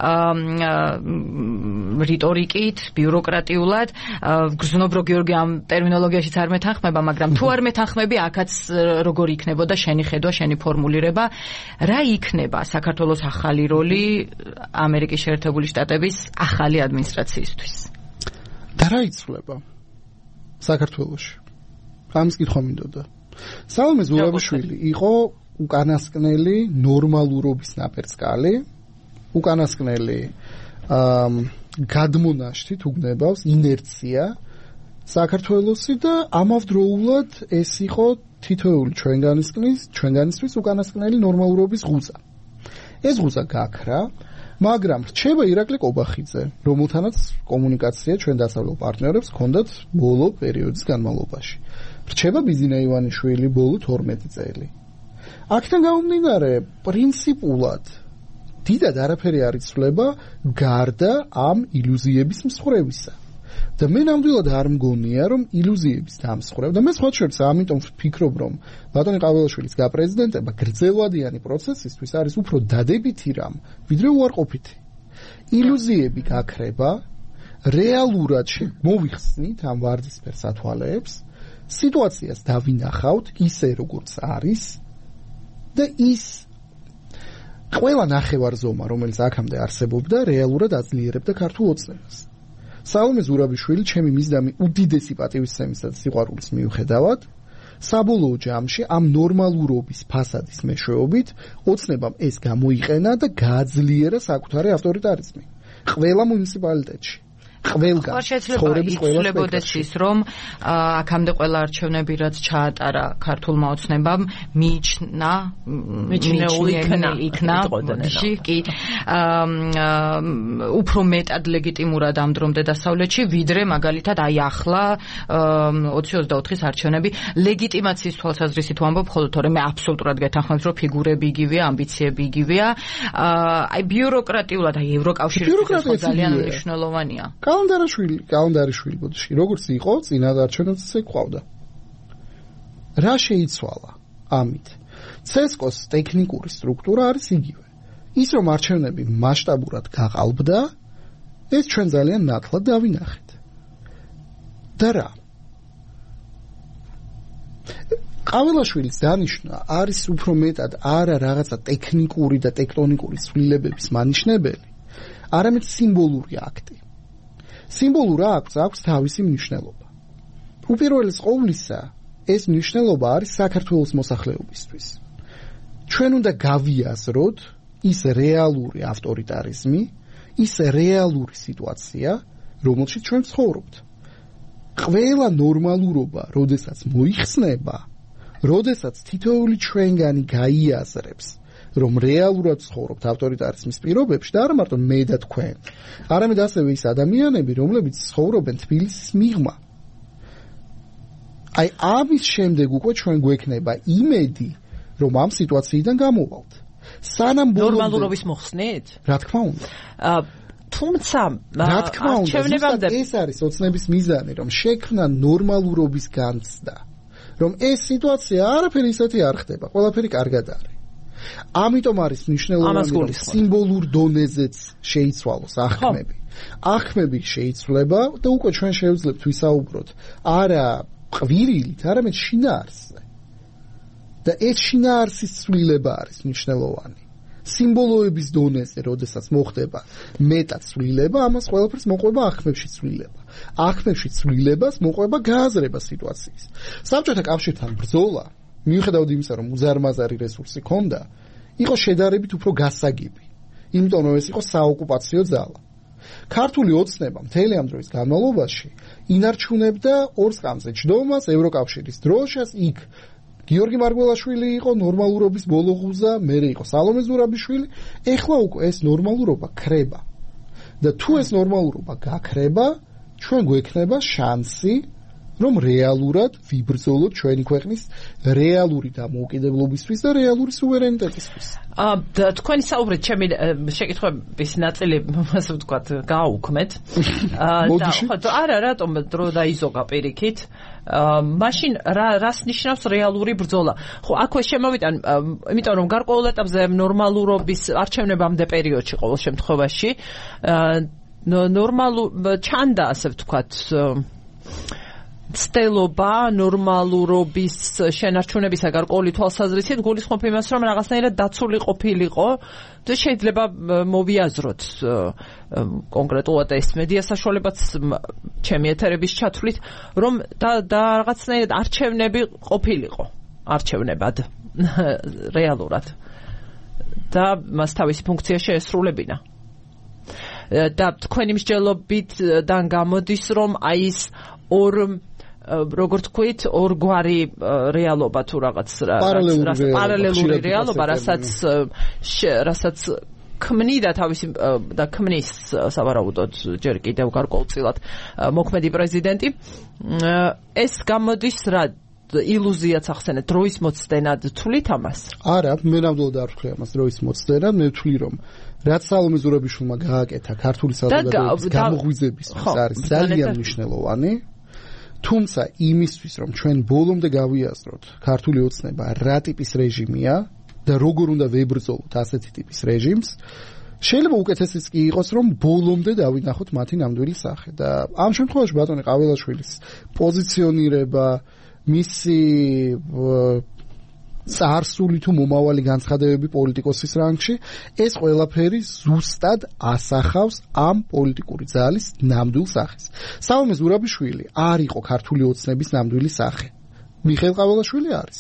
რიტორიკით, ბიუროკრატიულად. გრძნობრო გიორგი ამ ტერმინოლოგიაშიც არ მეთანხმება, მაგრამ თუ არ მეთანხმები, აქაც როგორ იქნებოდა შენი ხედვა, შენი ფორმულირება, რა იქნება საქართველოს ახალი როლი ამერიკის შეერთებული შტატების ახალი ადმინისტრაციისთვის? და რა იცვლება საქართველოში? ამის კითხვა მინდოდა. სალომე ზურაბიშვილი იყო უკანასკნელი ნორმალურობის ნაპერწკალი, უკანასკნელი გადმონაშთი თუ გნებავს ინერცია საქართველოსი და ამავდროულად ეს იყო თითოეული ჩვენგანისკნის, ჩვენგანისთვის უკანასკნელი ნორმალურობის ღუზა. ეს ღუზა გაქრა, მაგრამ რჩება ირაკლი კობახიძე, რომელთანაც კომუნიკაცია ჩვენ დასავლელ პარტნიორებს ჰქონდათ ბოლო პერიოდის განმავლობაში. რჩება ბიზინა ივანიშვილი ბოლო თორმეტი წელი. აქედან გამომდინარე, პრინციპულად დიდად არაფერი არ იცვლება გარდა ამ ილუზიების მსხვერპლისა. და მე ნამდვილად არ მგონია, რომ ილუზიების დამსხვრევ და მე სხვა შორის ამიტომ ვფიქრობ, რომ ბატონი ყაველაშვილის გაპრეზიდენტება გრძელვადიანი პროცესისთვის არის უფრო დადებითი რამ, ვიდრე უარყოფითი. ილუზიები გაქრება, რეალურად მოვიხსნით ამ ვარდისფერ სათვალეებს, სიტუაციას დავინახავთ ისე როგორც არის და ის ყველა ნახევარზომა, რომელიც აქამდე არსებობდა, რეალურად აძლიერებდა ქართულ ოცნებას. სალომე ზურაბიშვილი ჩემი მისდამი უდიდესი პატივისცემისა და სიყვარულის მიუხედავად საბოლოო ჯამში ამ ნორმალურობის ფასადის მეშვეობით ოცნებამ ეს გამოიყენა და გააძლიერა საკუთარი ავტორიტარიზმი ყველა მუნიციპალიტეტში. ყველგან ცხოვრების ყველა იცვლებოდეს ის, რომ აქამდე ყველა არჩევნები რაც ჩაატარა ქართულმა ოცნებამ მიიჩნა მიჩნეული იქნა კი უფრო მეტად ლეგიტიმურად ამდრომდა დასავლეთში, ვიდრე მაგალითად აი ახლა ოცი ოცდაოთხის არჩევნები. ლეგიტიმაციის თვალსაზრისით ვამბობ, ხოლო თორემ მე აბსოლუტურად გეთანხმებთ, რომ ფიგურები იგივეა, ამბიციები იგივეა. აი ბიუროკრატიულად, აი ევროკავშირის ძალიან მნიშვნელოვანია. კალანდარაშვილი, კალანდარიშვილი ბოდიში, როგორც იყო, წინა არჩევნებიც ეგ ყავდა. რა შეიცვალა ამით? ცესკოს ტექნიკური სტრუქტურა არის იგივე. ის რომ არჩევნები მასშტაბურად გაყალბდა, ეს ჩვენ ძალიან ნათლად დავინახეთ. და რა? ყაველაშვილის დანიშვნა არის უფრო მეტად არა რაღაცა ტექნიკური და ტექტონიკური ცვლილებების მანიშნებელი, არამედ სიმბოლური აქტი. სიმბოლურ აქტს აქვს თავისი მნიშვნელობა. უპირველეს ყოვლისა, ეს მნიშვნელობა არის საქართველოს მოსახლეობისთვის. ჩვენ უნდა გავიაზროთ ის რეალური ავტორიტარიზმი, ის რეალური სიტუაცია, რომელშიც ჩვენ ცხოვრობთ. ყველა ნორმალურობა, როდესაც მოიხსნება, როდესაც თითოეული ჩვენგანი გაიაზრებს, რომ რეალურად ცხოვრობთ ავტორიტარიზმის პირობებში და არა მარტო მე და თქვენ, არამედ ასევე ის ადამიანები, რომლებიც ცხოვრობენ თბილისის მიღმა. აი ამის შემდეგ უკვე ჩვენ გვექნება იმედი, რომ ამ სიტუაციიდან გამოვალთ. სანამ ნორმალურობის მოხსნით? რა თქმა უნდა. თუმცა რა თქმა უნდა, ეს არის ოცნების მიზანი, რომ შექმნა ნორმალურობის განცდა. რომ ეს სიტუაცია არაფერი ისეთი არ ხდება, ყველაფერი კარგად არის. ამიტომ არის მნიშვნელოვანი, რომ სიმბოლურ დონეზეც შეიცვალოს ახმები. ახმები შეიცვლება და უკვე ჩვენ შევძლებთ ვისაუბროთ არა ყვირილით, არამედ შინაარსზე. და ეს შინაარსის ცვლილება არის მნიშვნელოვანი. სიმბოლოების დონეზე, როდესაც მოხდება მეტად ცვლილება, ამას ყველაფერს მოყვება აღქმებში ცვლილება. აღქმებში ცვლილებას მოყვება გააზრება სიტუაციის. საბჭოთა კავშირთან ბრძოლა, მიუხედავად იმისა, რომ უზარმაზარი რესურსი ჰქონდა, იყო შედარებით უფრო გასაგები. იმიტომ რომ ეს იყო საოკუპაციო ძალა. ქართული ოცნება მთელი ამ დროის განმავლობაში ინარჩუნებდა ორ სკამზე ჯდომას, ევროკავშირის დროშას, იქ გიორგი მარგველაშვილი იყო ნორმალურობის ბოლოღუზა, მერე იყო სალომე ზურაბიშვილი, ეხლა უკვე ეს ნორმალურობა ქრება. და თუ ეს ნორმალურობა გაქრება, ჩვენ გვექნება შანსი, რომ რეალურად ვიბრძოლოთ ჩვენი ქვეყნის რეალური დამოუკიდებლობისთვის და რეალური სუვერენიტეტისთვის. აა თქვენი საუბრით ჩემი შეკითხვების ნაწილი, ასე ვთქვათ, გააუქმეთ. აა და არა, რატომ დრო დაიზოგა პირიქით? აა მაშინ რა რას ნიშნავს რეალური ბრძოლა? ხო, აქვე შემოვიტან, იმიტომ რომ გარკვეულ ეტაპზე ნორმალურობის არჩევნებამდე პერიოდში ყოველ შემთხვევაში აა ნორმალურ ჩანდა, ასე ვთქვათ, ცდელობა ნორმალურობის შენარჩუნებისა გარკვეული თვალსაზრისით გულისხმობ იმას, რომ რაღაცნაირად დაცული ყოფილიყო და შეიძლება მოვიაზროთ კონკრეტულად ეს მედია საშუალებაც ჩემი ეთერების ჩათვლით, რომ და და რაღაცნაირად არჩევნები ყოფილიყო არჩევნებად რეალურად და მას თავისი ფუნქცია შეესრულებინა. და თქვენი მსჯელობიდან გამოდის, რომ აი ეს ორ როგორც თქვით, ორგვარი რეალობა თუ რაღაც პარალელური რეალობა, რასაც რასაც ქმნიდა თავისი და ქმნის სავარაუდოდ ჯერ კიდევ გარკვეულწილად მოქმედი პრეზიდენტი, ეს გამოდის რა ილუზიაც ახსენეთ, დროის მოცდენად თვლით ამას? არა, მე ნამდვილად არ ვთვლი ამას დროის მოცდენად, მე ვთვლი რომ რაც სალომე ზურაბიშვილმა გააკეთა ქართული საზოგადოების გამოღვიძებისთვის არის ძალიან მნიშვნელოვანი. თუმცა იმისთვის, რომ ჩვენ ბოლომდე გავიაზროთ ქართული ოცნება რა ტიპის რეჟიმია და როგორ უნდა ვებრძოლოთ ასეთი ტიპის რეჟიმს, შეიძლება უკეთესიც კი იყოს, რომ ბოლომდე დავინახოთ მათი ნამდვილი სახე და ამ შემთხვევაში ბატონი ყაველაშვილის პოზიციონირება, მისი წარსული თუ მომავალი განცხადებები პოლიტიკოსის რანგში, ეს ყველაფერი ზუსტად ასახავს ამ პოლიტიკური ძალის ნამდვილ სახეს. სალომე ზურაბიშვილი არ იყო ქართული ოცნების ნამდვილი სახე. მიხეილ ყაველაშვილი არის.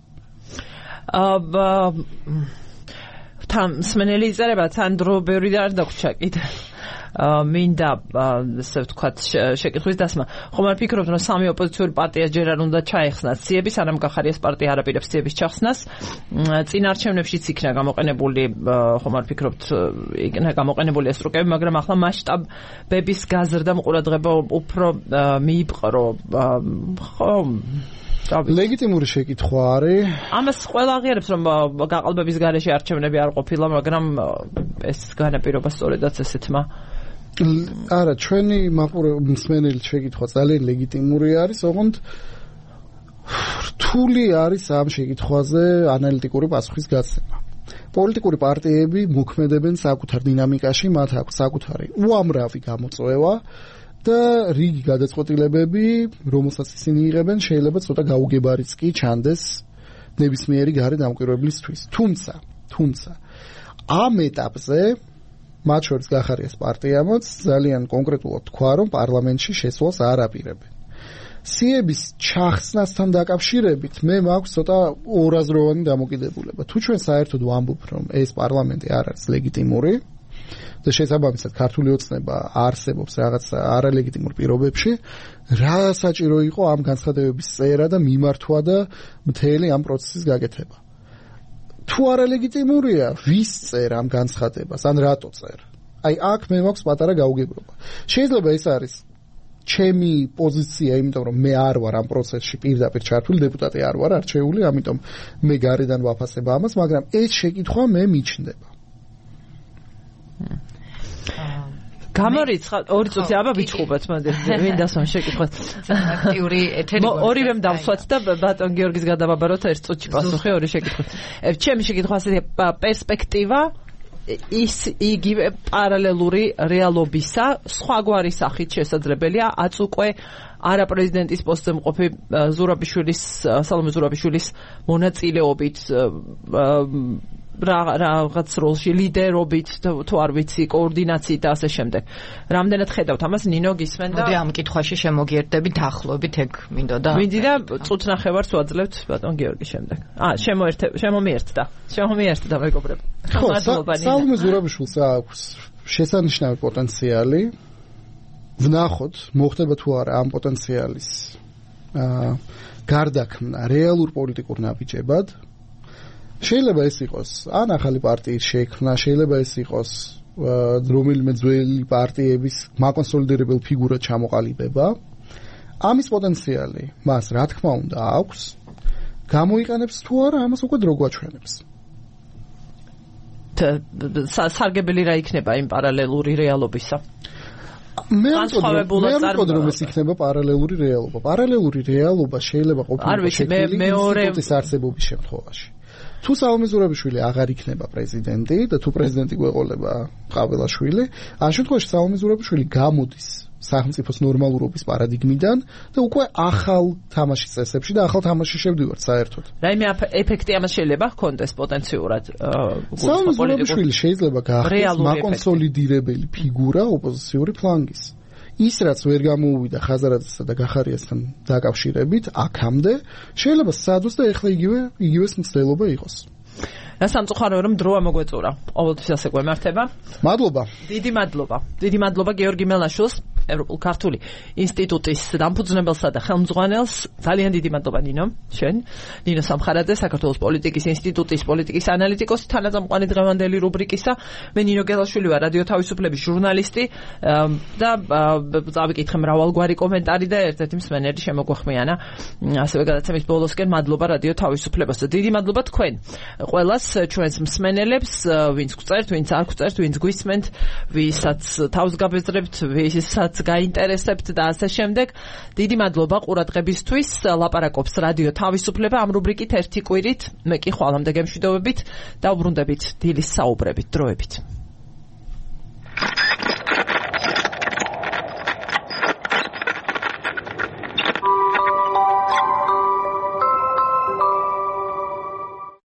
აბა თან სმენელი იწერება, თან დრო ბევრი არ დაგვრჩა კიდე. მინდა ასე ვთქვათ შეკითხვის დასმა. ხომ არ ფიქრობთ, რომ სამი ოპოზიციური პარტია ჯერ არ უნდა ჩაეხსნათ ციების, არამ გახარიას პარტია არაპირებს ციების ჩახსნას. წინ არჩევნებშიც იქნა გამოყენებული, ხომ არ ფიქრობთ, იქნა გამოყენებული ეს რუკები, მაგრამ ახლა მასშტაბების გაზრდამ ყურადღება უფრო მიიპყრო. ხომ ლეგიტიმური შეკითხვა არის. ამას ყველა აღიარებს, რომ გაყალბების გარეშე არჩევნები არ ყოფილა, მაგრამ ეს განაპირობა სწორედაც ესეთმა. არა, ჩვენი მსმენელი შეკითხვა ძალიან ლეგიტიმური არის, ოღონდ რთული არის ამ შეკითხვაზე ანალიტიკური პასუხის გაცემა. პოლიტიკური პარტიები მოქმედებენ საკუთარ დინამიკაში, მათ აქვს საკუთარი უამრავი გამოწვევა და რიგი გადაწყვეტილებები, რომელსაც ისინი იღებენ, შეიძლება ცოტა გაუგებარიც კი ჩანდეს ნებისმიერი გარე დამკვირვებლისთვის. თუმცა, თუმცა ამ ეტაპზე მათ შორის გახარიას პარტიამაც ძალიან კონკრეტულად თქვა, რომ პარლამენტში შესვლას არ აპირებენ. სიების ჩახსნასთან დაკავშირებით მე მაქვს ცოტა ორაზროვანი დამოკიდებულება. თუ ჩვენ საერთოდ ვამბობ, რომ ეს პარლამენტი არ არის ლეგიტიმური და შესაბამისად ქართული ოცნება არსებობს რაღაც არალეგიტიმურ პირობებში, რა საჭირო იყო ამ განცხადებების წერა და მიმართვა და მთელი ამ პროცესის გაკეთება. თუ არალეგიტიმურია, ვის წერ ამ განცხადებას, ან რატო წერ? აი აქ მე მაქვს პატარა გაუგებრობა. შეიძლება ეს არის ჩემი პოზიცია, იმიტომ რომ მე არ ვარ ამ პროცესში პირდაპირ ჩართული, დეპუტატი არ ვარ არჩეული, ამიტომ მე გარედან ვაფასებ ამას, მაგრამ ეს შეკითხვა მე მიჩნდება. გამორიცხავ ორი წუთი აბა ვიჩხუბოთ, მოდი ვინდასვამ შეკითხვას. აქტიური ეთერი. ორივემ დავსვათ და ბატონ გიორგის გადავაბაროთ ერთ წუთში პასუხი ორი შეკითხვის. ჩემი შეკითხვა ასეთი პერსპექტივა ის იგივე პარალელური რეალობისა, სხვაგვარი სახით შესაძლებელია, აც უკვე არა პრეზიდენტის პოსტზე მყოფი ზურაბიშვილის, სალომე ზურაბიშვილის მონაწილეობით რაღაც როლში ლიდერობით თუ არ ვიცი კოორდინაციით და ასე შემდეგ. რამდენად ხედავთ ამას ნინო გისმენ და მოდი ამ კითხვაში შემოგიერთდებით ახლობით ეგ მინდოდა. მინდოდა წუთ ნახევარს ვაძლევთ ბატონ გიორგის შემდეგ. აა შემოერთე შემომიერთდა. შემომიერთდა მეგობრებო. ხო, სალომე ზურაბიშვილს აქვს შესანიშნავი პოტენციალი. ვნახოთ, მოხდება თუ არა ამ პოტენციალის აა გარდაქმნა რეალურ პოლიტიკურ ნაბიჯებად. შეიძლება ეს იყოს ან ახალი პარტიის შექმნა, შეიძლება ეს იყოს რომელიმე ძველი პარტიების მაკონსოლიდირებელ ფიგურად ჩამოყალიბება. ამის პოტენციალი მას რა თქმა უნდა აქვს. გამოიყენებს თუ არა, ამას უკვე დრო გვაჩვენებს. სარგებელი რა იქნება იმ პარალელური რეალობისა? მე ამბობ რომ ეს იქნება პარალელური რეალობა. პარალელური რეალობა შეიძლება ყოფილიყო შექმნილი ინსტიტუტის არსებობის შემთხვევაში. თუ სალომე ზურაბიშვილი აღარ იქნება პრეზიდენტი და თუ პრეზიდენტი გვეყოლება ყაველაშვილი, ამ შემთხვევაში სალომე ზურაბიშვილი გამოდის სახელმწიფოს ნორმალურობის პარადიგმიდან და უკვე ახალ თამაშის წესებში და ახალ თამაშში შევდივართ საერთოდ. რაიმე ეფექტი ამას შეიძლება ჰქონდეს პოტენციურად სალომე ზურაბიშვილი შეიძლება გახდეს მაკონსოლიდირებელი ფიგურა ოპოზიციური ფლანგის. ის რაც ვერ გამოუვიდა ხაზარაძესა და გახარიასთან დაკავშირებით აქამდე შეიძლება სადოს და ეხლა იგივე იგივეს მცდელობა იყოს. და სამწუხაროა რომ დროა მოგვეწურა. ყოველთვის ასე გვემართება. მადლობა. დიდი მადლობა. დიდი მადლობა გიორგი მელაშვილს, ევროპულ ქართული ინსტიტუტის დამფუძნებელსა და ხელმძღვანელს. ძალიან დიდი მადლობა ნინო, შენ. ნინო სამხარაძე, საქართველოს პოლიტიკის ინსტიტუტის პოლიტიკის ანალიტიკოსი, თანაწამყვანი დღევანდელი რუბრიკისა. მე ნინო გელაშვილი ვარ, რადიო თავისუფლების ჟურნალისტი და წავიკითხე მრავალგვარი კომენტარი და ერთ-ერთი მსმენელი შემოგვეხმიანა. ასევე გადაცემის ბოლოსკენ მადლობა რადიო თავისუფლებას. დიდი მადლობა თქვენ ყველას ჩვენს მსმენელებს, ვინც გვწერთ, ვინც არ გვწერთ, ვინც გვისმენთ, ვისაც თავს გაბეზრებთ, ვისაც გაინტერესებთ და ასე შემდეგ. დიდი მადლობა ყურადღებისთვის. ლაპარაკობს რადიო თავისუფლება ამ რუბრიკით ერთი კვირით. მე კი ხვალამდე გემშვიდობებით და უბრუნდებით დილის საუბრებით დროებით.